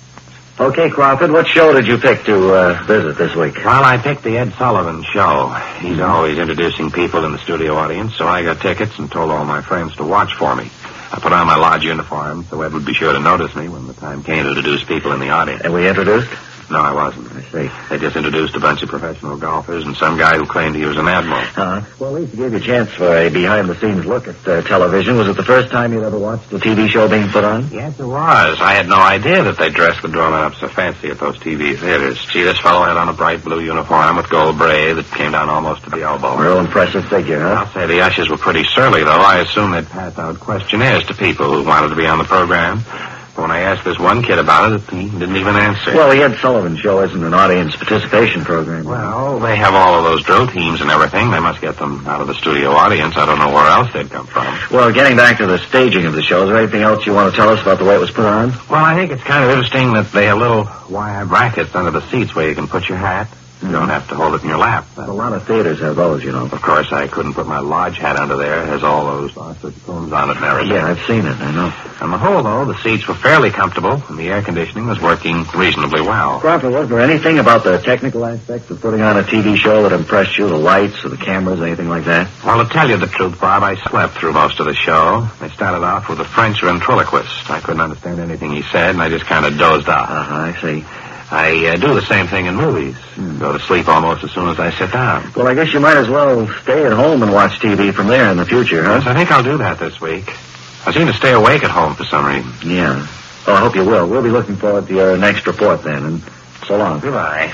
Okay, Crawford, what show did you pick to uh, visit this week? Well, I picked the Ed Sullivan Show. He's always introducing people in the studio audience, so I got tickets and told all my friends to watch for me. I put on my lodge uniform so Ed would be sure to notice me when the time came to introduce people in the audience. And we introduced? No, I wasn't. I see. They just introduced a bunch of professional golfers and some guy who claimed he was an admiral. Uh, well, at least it gave you a chance for a behind-the-scenes look at uh, television. Was it the first time you'd ever watched a T V show being put on? Yes, it was. I had no idea that they dressed the doorman up so fancy at those T V theaters. Gee, this fellow had on a bright blue uniform with gold braid that came down almost to the elbow. Real impressive figure, huh? I'll say the ushers were pretty surly, though. I assume they'd pass out questionnaires to people who wanted to be on the program. But when I asked this one kid about it, he didn't even answer. Well, the Ed Sullivan Show isn't an audience participation program. Well, they have all of those drill teams and everything. They must get them out of the studio audience. I don't know where else they'd come from. Well, getting back to the staging of the show, is there anything else you want to tell us about the way it was put on? Well, I think it's kind of interesting that they have little wire brackets under the seats where you can put your hat. You don't have to hold it in your lap. A lot of theaters have those, you know. Of course, I couldn't put my lodge hat under there. It has all those ostrich plumes on it and everything. Yeah, I've seen it, I know. On the whole, though, the seats were fairly comfortable, and the air conditioning was working reasonably well. Crawford, was there anything about the technical aspects of putting on a T V show that impressed you? The lights or the cameras, anything like that? Well, to tell you the truth, Bob, I slept through most of the show. They started off with a French ventriloquist. I couldn't understand anything he said, and I just kind of dozed off. Uh-huh, I see. I uh, do the same thing in movies. Hmm. Go to sleep almost as soon as I sit down. Well, I guess you might as well stay at home and watch T V from there in the future, huh? Yes, I think I'll do that this week. I seem to stay awake at home for some reason. Yeah. Oh, I hope you will. We'll be looking forward to your next report then, and so long. Goodbye.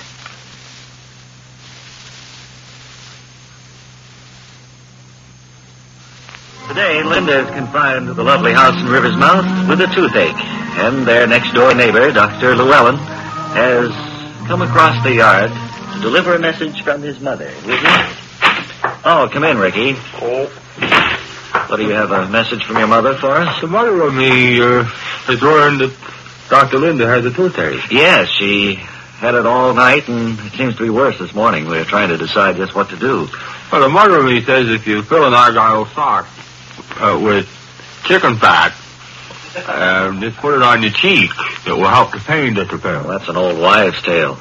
Today, Linda is confined to the lovely house in River's Mouth with a toothache, and their next-door neighbor, Doctor Llewellyn, has come across the yard to deliver a message from his mother. Ricky? Oh, come in, Ricky. Oh, What, do you have a message from your mother for us? the mother of me uh, has learned that Doctor Linda has a toothache. Yes, she had it all night, and it seems to be worse this morning. We're trying to decide just what to do. Well, the mother of me says if you fill an argyle sock uh, with chicken fat, uh, just put it on your cheek, it will help the pain that you Well, feel. that's an old wives' tale.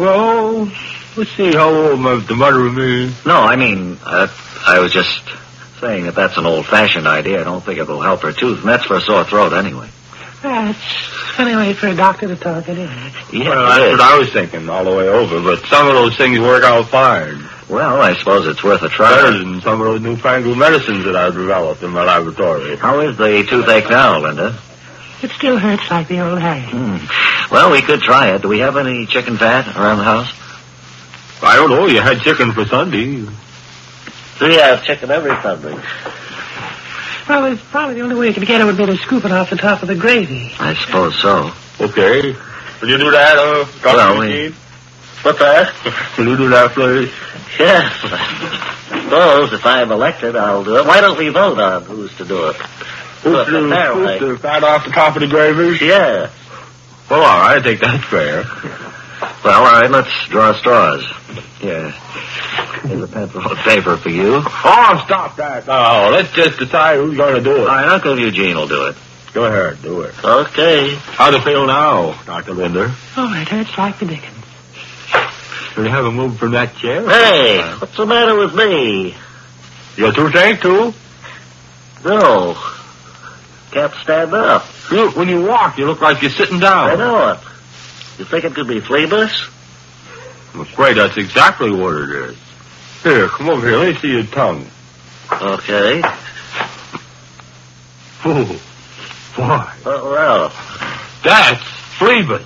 Well, let's see how old my, the mother of me. No, I mean, uh, I was just Saying that that's an old-fashioned idea, I don't think it'll help her tooth, and that's for a sore throat anyway. Well, it's a funny way for a doctor to talk anyway. Yeah, Well, that's what I was thinking all the way over, but some of those things work out fine. Well, I suppose it's worth a Better try. than some of those newfangled medicines that I've developed in my laboratory. How is the toothache now, Linda? It still hurts like the old hay. Hmm. Well, we could try it. Do we have any chicken fat around the house? I don't know. You had chicken for Sunday. We have chicken every Sunday. Well, it's probably the only way you could get it would be to scoop it off the top of the gravy. I suppose so. Okay. Will you do that, uh, coffee Well, we- machine? What's that? Will you do that, please? Yes. I suppose if I'm elected, I'll do it. Why don't we vote on who's to do it? Who's But to, apparently- who's to fat off the top of the gravy? Yeah. Well, all right. I think that's fair. Well, all right, let's draw straws. Here. Here's a pencil and paper for you. All Oh, stop that. No, let's just decide who's going to do it. right, Uncle Eugene will do it. Go ahead. Do it. Okay. How do you feel now, Doctor Linder? Oh, it hurts like the dickens. Will you have a move from that chair? Hey, what's the matter with me? Your toothache, too? No. Can't stand up. You, when you walk, you look like you're sitting down. I know it. You think it could be Phlebas? I'm afraid that's exactly what it is. Here, come over here. Let me see your tongue. Okay. Ooh, boy, Oh, well. that's Phlebas.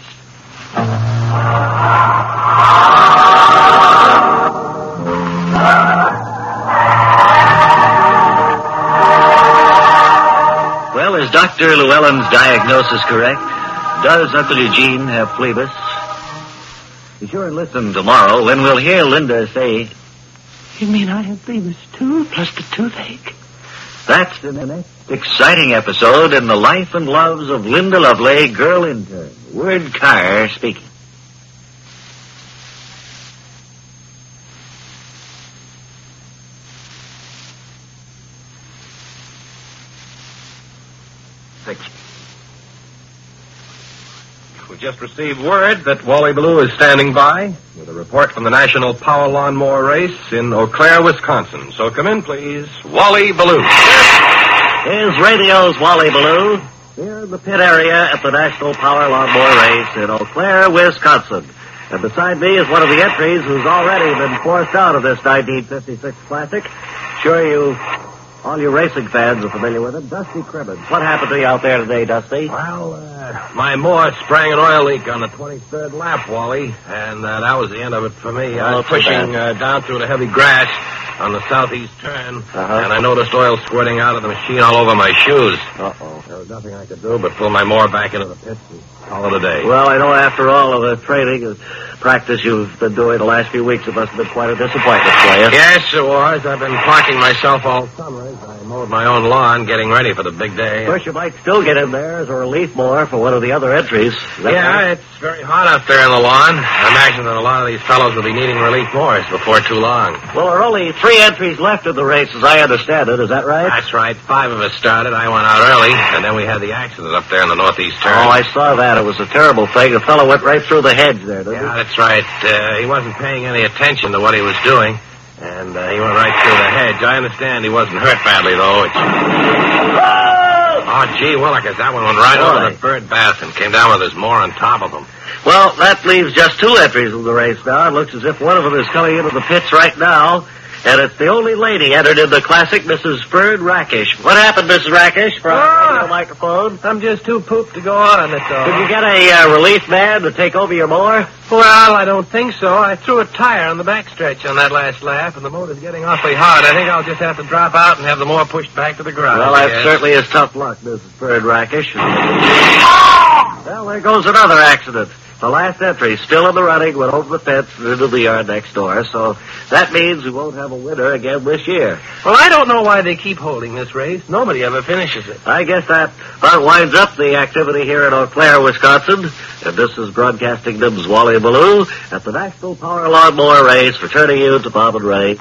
Well, is Doctor Llewellyn's diagnosis correct? Does Uncle Eugene have Phlebas? Be sure and listen tomorrow when we'll hear Linda say, You mean I have Phlebas too, plus the toothache? that's in the next exciting episode in the life and loves of Linda Lovely, girl intern. Word Carr speaking. Six. We just received word that Wally Ballou is standing by with a report from the National Power Lawnmower Race in Eau Claire, Wisconsin. So come in, please. Wally Ballou. Here's radio's Wally Ballou. Here in the pit area at the National Power Lawnmower Race in Eau Claire, Wisconsin. And beside me is one of the entries who's already been forced out of this nineteen fifty-six Classic. Sure you, all you racing fans are familiar with him. Dusty Cribbins. What happened to you out there today, Dusty? Well, uh, my mower sprang an oil leak on the twenty-third lap, Wally, and uh, that was the end of it for me. I Oh, was too pushing bad. uh, down through the heavy grass on the southeast turn, Uh-huh. and I noticed oil squirting out of the machine all over my shoes. Uh-oh. There was nothing I could do but pull my mower back into the pits and call it a day. Well, I know after all of the training and practice you've been doing the last few weeks, it must have been quite a disappointment for you. Yes, it was. I've been parking myself all summer as I mowed my own lawn, getting ready for the big day. Of course, you might still get in there as a relief mower for one of the other entries. Is that Yeah, right? it's very hot out there in the lawn. I imagine that a lot of these fellows will be needing relief mowers before too long. Well, there are only three entries left in the race, as I understand it. Is that right? That's right. Five of us started. I went out early, and then we had the accident up there in the northeast turn. Oh, I saw that. It was a terrible thing. The fellow went right through the hedge there, didn't Yeah, that's right. Uh, he wasn't paying any attention to what he was doing, and uh, he went right through the hedge. I understand he wasn't hurt badly, though. It's... Oh, gee, Willikers, that one went right Boy. over the bird bath and came down with his mower on top of him. he? Well, that leaves just two entries in the race now. It looks as if one of them is coming into the pits right now. And it's the only lady entered in the Classic, Missus Ferd Rakish. What happened, Missus Rakish? From Ah. the microphone. I'm just too pooped to go on, that's all. Did you get a uh, relief man to take over your mower? Well, I don't think so. I threw a tire on the backstretch on that last lap, and the motor's getting awfully hard. I think I'll just have to drop out and have the mower pushed back to the garage. Well, that yes. certainly is tough luck, Missus Ferd Rakish. Well, there goes another accident. The last entry, still in the running, went over the fence and into the yard next door. So that means we won't have a winner again this year. Well, I don't know why they keep holding this race. Nobody ever finishes it. I guess that about winds up the activity here in Eau Claire, Wisconsin. And this is Broadcasting Nim's Wally Ballou at the National Power Lawnmower Race, returning you to Bob and Ray.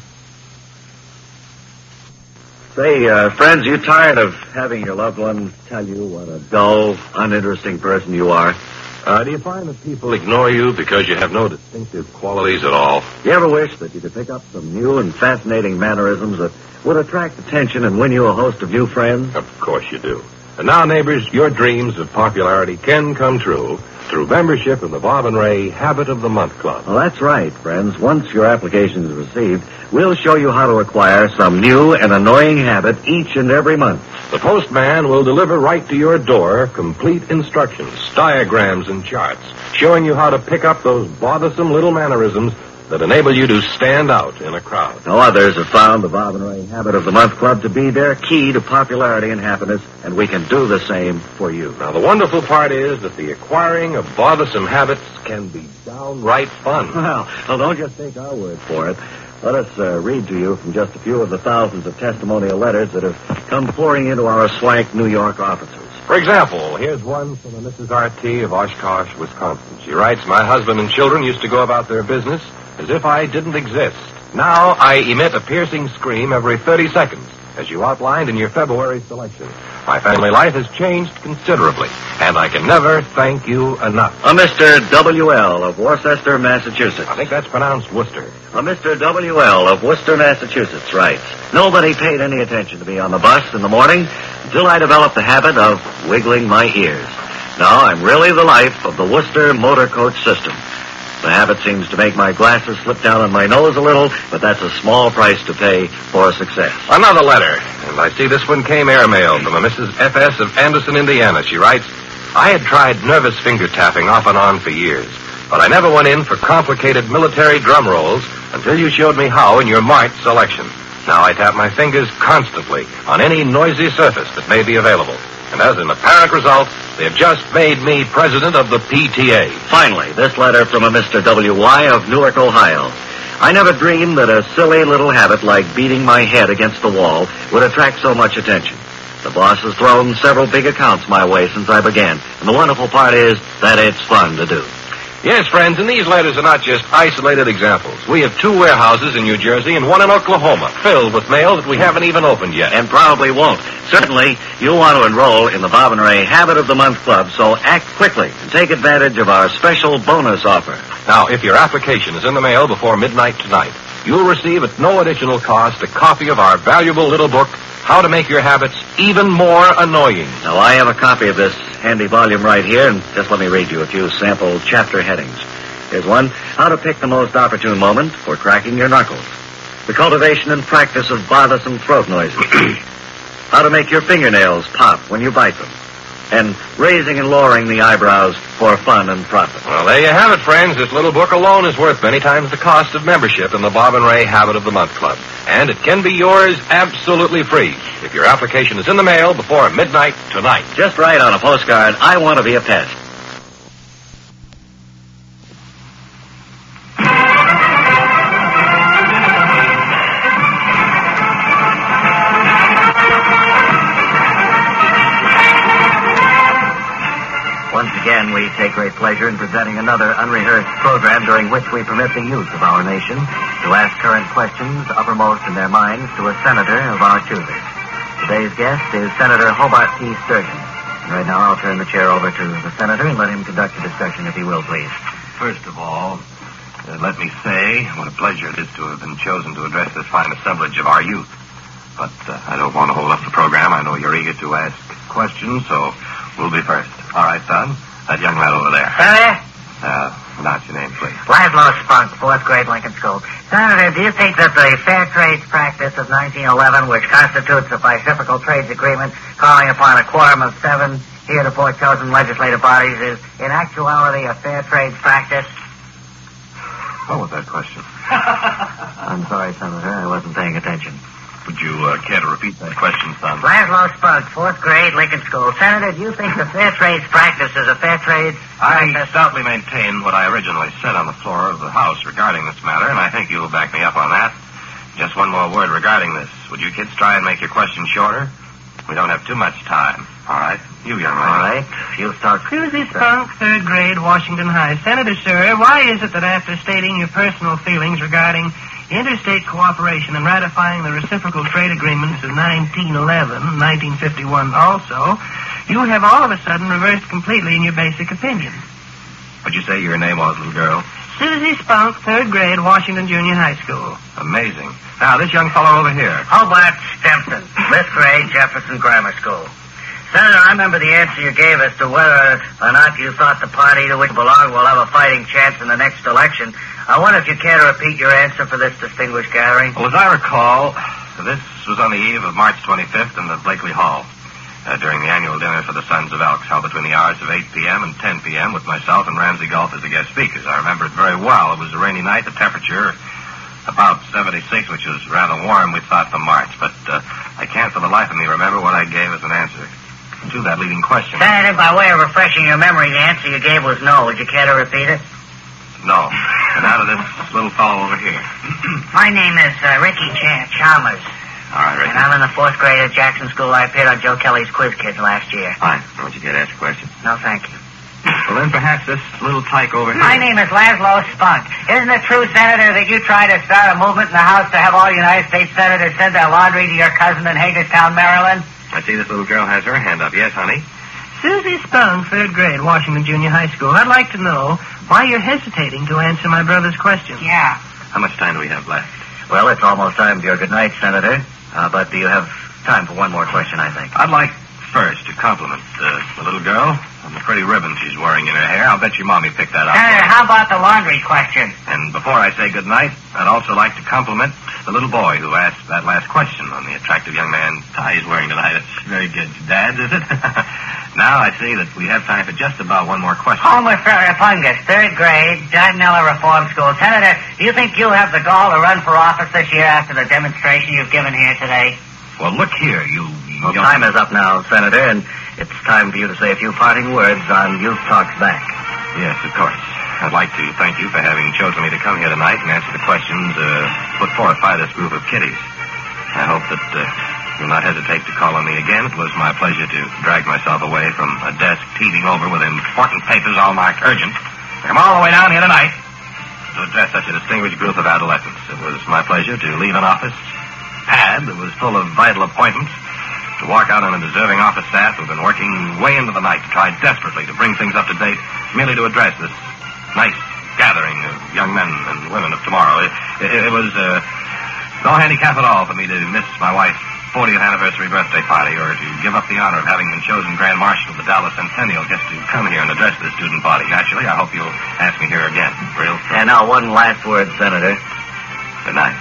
Say, uh, friends, you tired of having your loved one tell you what a dull, uninteresting person you are? Uh, do you find that people ignore you because you have no distinctive qualities at all? You ever wish that you could pick up some new and fascinating mannerisms that would attract attention and win you a host of new friends? Of course you do. And now, neighbors, your dreams of popularity can come true through membership in the Bob and Ray Habit of the Month Club. Well, that's right, friends. Once your application is received, we'll show you how to acquire some new and annoying habit each and every month. The postman will deliver right to your door complete instructions, diagrams, and charts, showing you how to pick up those bothersome little mannerisms that enable you to stand out in a crowd. No others have found the Bob and Ray Habit of the Month Club to be their key to popularity and happiness, and we can do the same for you. Now, the wonderful part is that the acquiring of bothersome habits can be downright fun. Well, well don't just take our word for it. Let us uh, read to you from just a few of the thousands of testimonial letters that have come pouring into our swank New York offices. For example, here's one from a Missus R T of Oshkosh, Wisconsin. She writes, "My husband and children used to go about their business as if I didn't exist. Now I emit a piercing scream every thirty seconds, as you outlined in your February selection. My family life has changed considerably, and I can never thank you enough." A Mister W L of Worcester, Massachusetts. I think that's pronounced Worcester. A Mister W L of Worcester, Massachusetts writes, "Nobody paid any attention to me on the bus in the morning until I developed the habit of wiggling my ears. Now I'm really the life of the Worcester motor coach system. The habit seems to make my glasses slip down on my nose a little, but that's a small price to pay for success." Another letter, and I see this one came airmail from a Missus F S of Anderson, Indiana. She writes, "I had tried nervous finger tapping off and on for years, but I never went in for complicated military drum rolls until you showed me how in your March selection. Now I tap my fingers constantly on any noisy surface that may be available. And as an apparent result, they have just made me president of the P T A." Finally, this letter from a Mister W Y of Newark, Ohio. "I never dreamed that a silly little habit like beating my head against the wall would attract so much attention. The boss has thrown several big accounts my way since I began, and the wonderful part is that it's fun to do." Yes, friends, and these letters are not just isolated examples. We have two warehouses in New Jersey and one in Oklahoma, filled with mail that we haven't even opened yet. And probably won't. Certainly, you'll want to enroll in the Bob and Ray Habit of the Month Club, so act quickly and take advantage of our special bonus offer. Now, if your application is in the mail before midnight tonight, you'll receive at no additional cost a copy of our valuable little book, How to Make Your Habits Even More Annoying. Now, I have a copy of this handy volume right here, and just let me read you a few sample chapter headings. Here's one, How to Pick the Most Opportune Moment for Cracking Your Knuckles. The cultivation and practice of bothersome throat noises. How to make your fingernails pop when you bite them. And raising and lowering the eyebrows for fun and profit. Well, there you have it, friends. This little book alone is worth many times the cost of membership in the Bob and Ray Habit of the Month Club. And it can be yours absolutely free if your application is in the mail before midnight tonight. Just write on a postcard, "I want to be a pest." Once again, we take great pleasure in presenting another unrehearsed program during which we permit the youth of our nation to ask current questions uppermost in their minds to a senator of our choosing. Today's guest is Senator Hobart T. Sturgeon. And right now, I'll turn the chair over to the senator and let him conduct the discussion, if he will, please. First of all, uh, let me say what a pleasure it is to have been chosen to address this fine assemblage of our youth. But uh, I don't want to hold up the program. I know you're eager to ask questions, so we'll be first. All right, son? That young lad over there. Senator? Uh, pronounce your name, please. Laszlo Spunk, fourth grade Lincoln School. Senator, do you think that the fair trades practice of nineteen eleven, which constitutes a reciprocal trades agreement calling upon a quorum of seven heretofore chosen legislative bodies, is in actuality a fair trades practice? What was that question? I'm sorry, Senator. I wasn't paying attention. Would you uh, care to repeat that question, son? Laszlo Spunk, fourth grade Lincoln School. Senator, do you think the fair trades practice is a fair trades I practice? stoutly maintain what I originally said on the floor of the House regarding this matter, and I think you'll back me up on that. Just one more word regarding this. Would you kids try and make your question shorter? We don't have too much time. All right. You, young lady. All right. You'll start. Susie Spunk, third grade, Washington High. Senator, sir, why is it that after stating your personal feelings regarding interstate cooperation and ratifying the reciprocal trade agreements of nineteen eleven, nineteen fifty-one also, you have all of a sudden reversed completely in your basic opinion? What'd you say your name was, little girl? Susie Spunk, third grade, Washington Junior High School. Amazing. Now, this young fellow over here. Hobart Stimson, fifth grade, Jefferson Grammar School. Senator, I remember the answer you gave as to whether or not you thought the party to which you belong will have a fighting chance in the next election. I wonder if you care to repeat your answer for this distinguished gathering. Well, as I recall, this was on the eve of March twenty-fifth in the Blakely Hall. Uh, during the annual dinner for the Sons of Elks, held between the hours of eight p.m. and ten p.m. with myself and Ramsey Galt as the guest speakers. I remember it very well. It was a rainy night, the temperature about seventy-six, which was rather warm, we thought, for March. But uh, I can't for the life of me remember what I gave as an answer to that leading question. Senator, by way of refreshing your memory, the answer you gave was no. Would you care to repeat it? No. And now to this little fellow over here. My name is uh, Ricky Ch- Chalmers. All right, Ricky. And I'm in the fourth grade at Jackson School. I appeared on Joe Kelly's Quiz Kids last year. Fine. Don't you get asked a question? No, thank you. Well, then perhaps this little tyke over here. My name is Laszlo Spunk. Isn't it true, Senator, that you tried to start a movement in the House to have all United States senators send their laundry to your cousin in Hagerstown, Maryland? I see this little girl has her hand up. Yes, honey? Susie Spunk, third grade, Washington Junior High School. I'd like to know why you're hesitating to answer my brother's question. Yeah. How much time do we have left? Well, it's almost time for your good night, Senator. Uh, but do you have time for one more question, I think? I'd like first to compliment uh, the little girl on the pretty ribbon she's wearing in her hair. I'll bet your mommy picked that up. Senator, how about the laundry question? And before I say good night, I'd also like to compliment the little boy who asked that last question on the attractive young man tie he's wearing tonight. It's very good. Dad's, is it? Now I see that we have time for just about one more question. Homer Fungus, third grade, Dardanella Reform School. Senator, do you think you'll have the gall to run for office this year after the demonstration you've given here today? Well, look here, you... Well, time is up now, Senator, and it's time for you to say a few parting words on Youth Talks Back. Yes, of course. I'd like to thank you for having chosen me to come here tonight and answer the questions uh, put forth by this group of kiddies. I hope that uh, you'll not hesitate to call on me again. It was my pleasure to drag myself away from a desk teeming over with important papers all marked urgent. I come all the way down here tonight to address such a distinguished group of adolescents. It was my pleasure to leave an office pad that was full of vital appointments, to walk out on a deserving office staff who've been working way into the night to try desperately to bring things up to date, merely to address this nice gathering of young men and women of tomorrow. It, it, it was uh, no handicap at all for me to miss my wife's fortieth anniversary birthday party, or to give up the honor of having been chosen Grand Marshal of the Dallas Centennial just to come here and address this student body. Naturally, I hope you'll ask me here again. Real soon. And now one last word, Senator. Good night.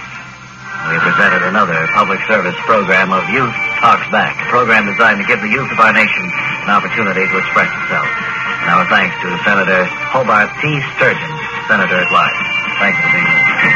We presented another public service program of Youth Talks Back, a program designed to give the youth of our nation an opportunity to express itself. And our thanks to Senator Hobart T. Sturgeon, Senator at Large. Thanks for being here.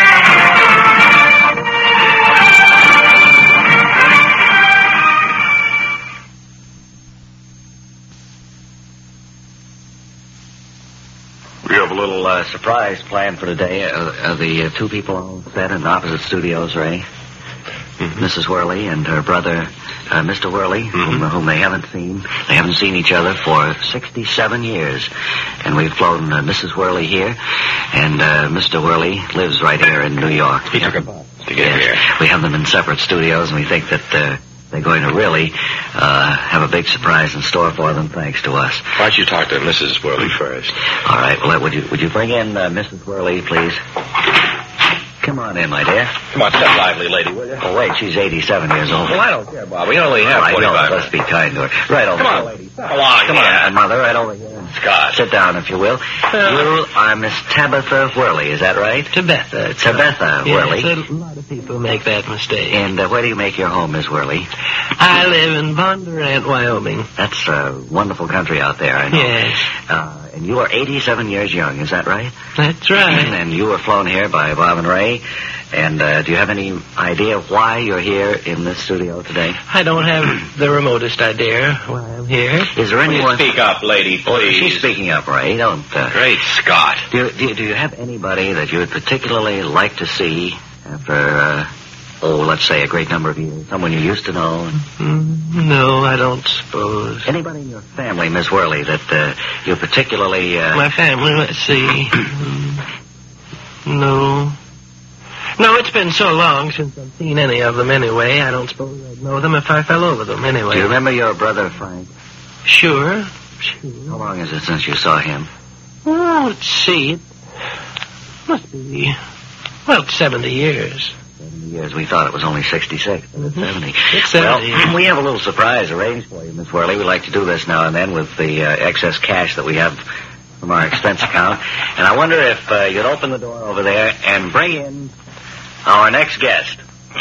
We have a little uh, surprise planned for today. Uh, uh, the uh, two people on set in opposite studios, Ray. Mm-hmm. Missus Worley and her brother, uh, Mister Worley, mm-hmm. whom, whom they haven't seen. They haven't seen each other for sixty-seven years. And we've flown uh, Missus Worley here, and uh, Mister Worley lives right here in New York. He took a bus to get yes. here. We have them in separate studios, and we think that uh, they're going to really uh, have a big surprise in store for them, thanks to us. Why don't you talk to Missus Worley first? All right. Well, would you would you bring in uh, Missus Worley, please? Come on in, my dear. Come on, step lively, lady, will you? Oh, wait, she's eighty-seven years old. Well, I don't care, Bob. We only have oh, I forty-five know, let's be kind to her. Right over Come here, on, lady. Come on, Come yeah. on, Mother, right over here. Scott. Sit down, if you will. You are Miss Tabitha Worley, is that right? Tabitha. Tabitha Yes, Worley. a lot of people make that mistake. And uh, where do you make your home, Miss Worley? I live in Bondurant, Wyoming. That's a wonderful country out there, I know. Yes. Uh, and you are eighty-seven years young, is that right? That's right. And you were flown here by Bob and Ray. And uh, do you have any idea why you're here in this studio today? I don't have the remotest idea why I'm here. Is there Will you anyone... speak up, lady, please? Oh, she's speaking up, Ray. Don't... Uh... Great Scott. Do you, do, you, do you have anybody that you would particularly like to see after, uh, oh, let's say a great number of years? Someone you used to know? Mm, no, I don't suppose. Anybody in your family, Miss Worley, that uh, you particularly... Uh... My family, let's see. no... No, it's been so long since I've seen any of them anyway. I don't suppose I'd know them if I fell over them anyway. Do you remember your brother, Frank? Sure. Sure. How long is it since you saw him? Well, let's see. Must be, well, seventy years. seventy years. We thought it was only sixty-six, but it's seventy. It's seventy. Well, we have a little surprise arranged for you, Miss Worley. We like to do this now and then with the uh, excess cash that we have from our expense account. And I wonder if uh, you'd open the door over there and bring in our next guest.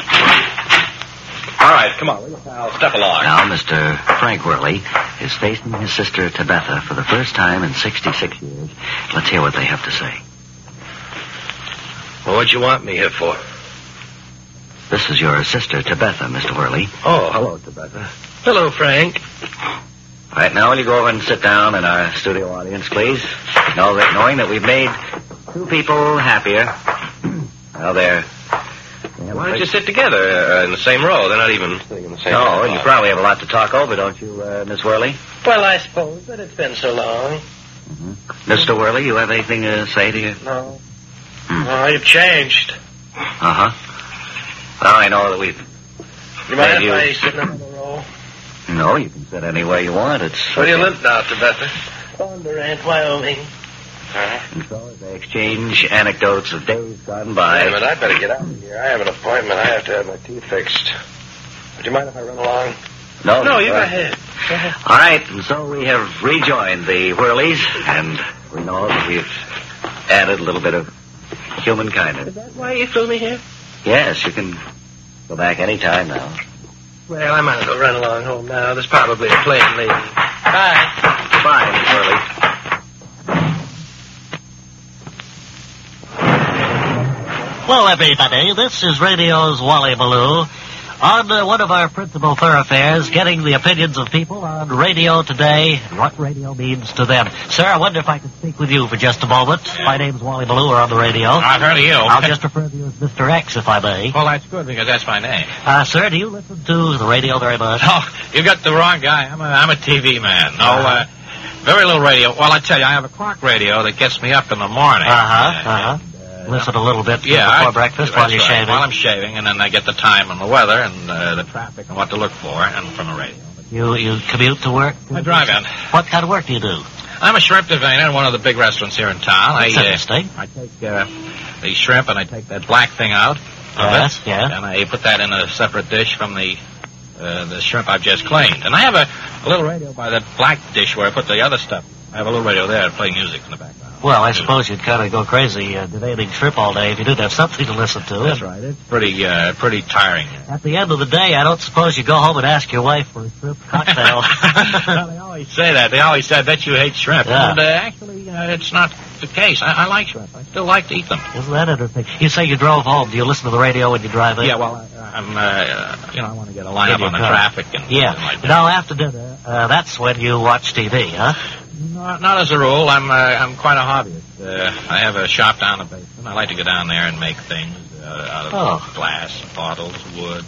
All right, come on. I'll step along. Now, Mister Frank Worley is facing his sister Tabitha for the first time in sixty-six years. Let's hear what they have to say. Well, what'd you want me here for? This is your sister Tabitha, Mister Worley. Oh, hello, Tabitha. Hello, Frank. All right, now will you go over and sit down in our studio audience, please? Know that, knowing that we've made two people happier. Well, they're... they Why don't you sit together uh, in the same row? They're not even sitting in the same row. No, you probably have a lot to talk over, don't you, uh, Miss Worley? Well, I suppose, but it's been so long. Mm-hmm. Mister Worley, you have anything to say to you? No. Hmm. Oh, you've changed. Uh-huh. Well, I know that we've... You mind you... if I sit in another row? No, you can sit anywhere you want. It's... Where do you okay. live now, Tabitha? Bondurant, Wyoming. Uh-huh. And so they exchange anecdotes of days gone by. Wait a minute, I'd better get out of here. I have an appointment. I have to have my teeth fixed. Would you mind if I run along? No, No, no, you go uh, ahead. Go ahead. All right, and so we have rejoined the Whirlies, and we know that we've added a little bit of human kindness. Is that why you threw me here? Yes, you can go back any time now. Well, I might as well run along home now. There's probably a plane leaving. Bye. Goodbye, Miss Whirley. Hello, everybody. This is radio's Wally Ballou on uh, one of our principal thoroughfares, getting the opinions of people on radio today and what radio means to them. Sir, I wonder if I could speak with you for just a moment. My name's Wally Ballou. We're on the radio. I've heard of you. I'll just refer to you as Mister X, if I may. Well, that's good, because that's my name. Uh, sir, do you listen to the radio very much? Oh, you got the wrong guy. I'm a, I'm a T V man. No, uh, very little radio. Well, I tell you, I have a clock radio that gets me up in the morning. Uh-huh, uh-huh. Listen a little bit Yeah, before I, breakfast that's while you're right. shaving. While I'm shaving, and then I get the time and the weather and uh, the traffic and what to look for, and from the radio. You you commute to work? I drive in. What kind of work do you do? I'm a shrimp designer in one of the big restaurants here in town. That's I, interesting. Uh, I take uh, the shrimp and I take that black thing out of Yes, it, yeah. and I put that in a separate dish from the uh, the shrimp I've just cleaned. And I have a, a little radio by that black dish where I put the other stuff. I have a little radio there to play music in the background. Well, I suppose you'd kind of go crazy uh, debating shrimp all day if you didn't have something to listen to. That's right. It's pretty, uh, pretty tiring. At the end of the day, I don't suppose you go home and ask your wife for a shrimp cocktail. Well, they always say that. They always say, I bet you hate shrimp. Yeah. And uh, actually, uh, it's not the case. I, I like shrimp. I still like to eat them. Isn't that interesting? You say you drove home. Do you listen to the radio when you drive in? Yeah, well, I, I'm, uh, you know, I want to get a line In up your on the car. traffic and Yeah. something like that. Now, after dinner, uh, that's when you watch T V, huh? Not, not as a rule. I'm uh, I'm quite a hobbyist. Uh, I have a shop down the basement. I like to go down there and make things uh, out of Oh. glass, bottles, wood,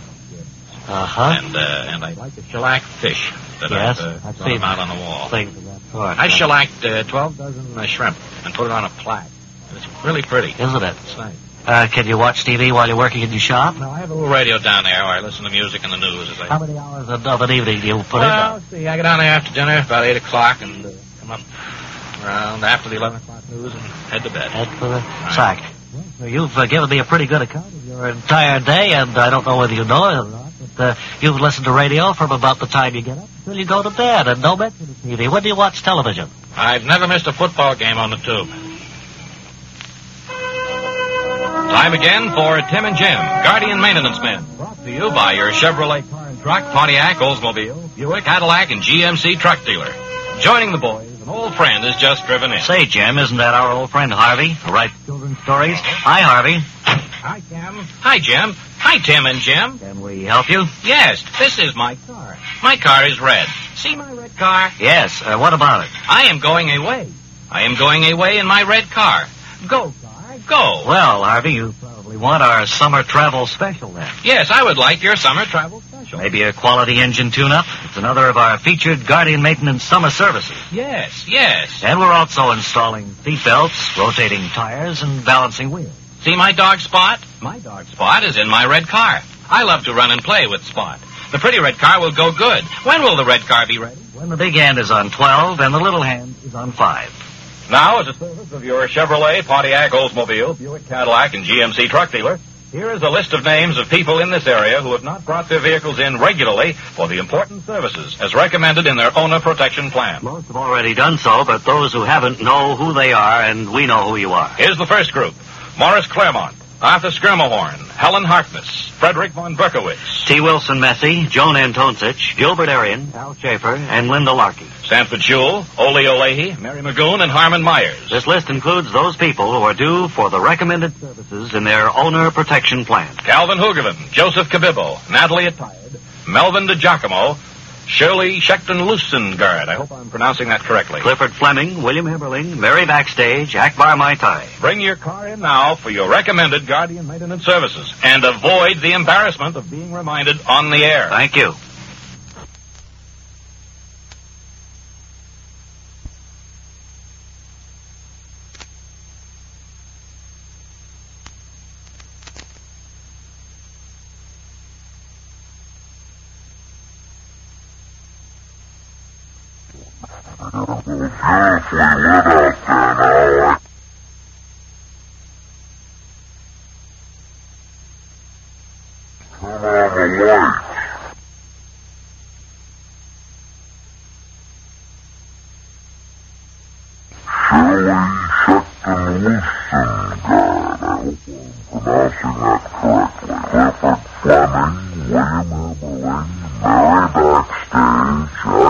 Uh-huh. and uh, and I like to shellac fish that Yes, I've, uh, I've drawn seen out on the wall. Things of that sort. I shellacked uh, twelve dozen uh, shrimp and put it on a plaque. It's really pretty. Isn't it? It's nice. Uh, can you watch T V while you're working in your shop? No, I have a little radio down there where I listen to music and the news. As I How many hours of of an evening do you put well, in? see, I get down there after dinner about eight o'clock and uh, come up around after the eleven o'clock news and head to bed. Head for the sack. Well, you've uh, given me a pretty good account of your entire day, and I don't know whether you know it or not, but uh, you've listened to radio from about the time you get up until you go to bed, and no mention of T V. When do you watch television? I've never missed a football game on the tube. Time again for Tim and Jim, Guardian Maintenance Men. Brought to you by your Chevrolet car and truck, Pontiac, Oldsmobile, Buick, Cadillac, and G M C truck dealer. Joining the boys, an old friend has just driven in. Say, Jim, isn't that our old friend Harvey, who writes children's stories? Hi, Harvey. Hi, Tim. Hi, Jim. Hi, Tim and Jim. Can we help you? Yes, this is my car. My car is red. See my red car? Yes. Uh, what about it? I am going away. I am going away in my red car. Go, car, go. Well, Harvey, you probably want our summer travel special then. Yes, I would like your summer travel special. Maybe a quality engine tune-up. It's another of our featured Guardian Maintenance summer services. Yes, yes. And we're also installing seat belts, rotating tires, and balancing wheels. See my dog Spot? My dog Spot is in my red car. I love to run and play with Spot. The pretty red car will go good. When will the red car be ready? When the big hand is on twelve and the little hand is on five. Now, as a service of your Chevrolet, Pontiac, Oldsmobile, Buick, Cadillac, and G M C truck dealer, here is a list of names of people in this area who have not brought their vehicles in regularly for the important services as recommended in their owner protection plan. Most have already done so, but those who haven't know who they are, and we know who you are. Here's the first group. Morris Claremont, Arthur Skirmahorn, Helen Harkness, Frederick von Berkowitz, T. Wilson Messi, Joan Antonsich, Gilbert Arian, Al Schaefer, and Linda Larkey. Sanford Jewell, Ole O'Leahy, Mary Magoon, and Harmon Myers. This list includes those people who are due for the recommended services in their owner protection plan. Calvin Hoogerman, Joseph Cabibbo, Natalie Attired, Melvin DeGiacomo, Shirley Schechten-Lusengard. I hope I'm pronouncing that correctly. Clifford Fleming, William Hibberling, Mary Backstage, Akbar Maitai. Bring your car in now for your recommended Guardian maintenance services and avoid the embarrassment of being reminded on the air. Thank you.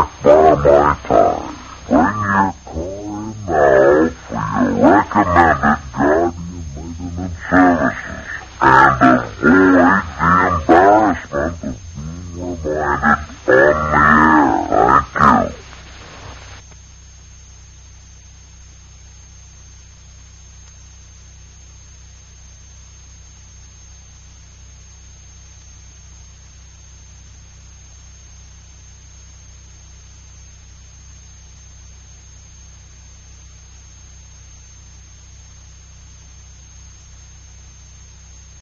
Recommended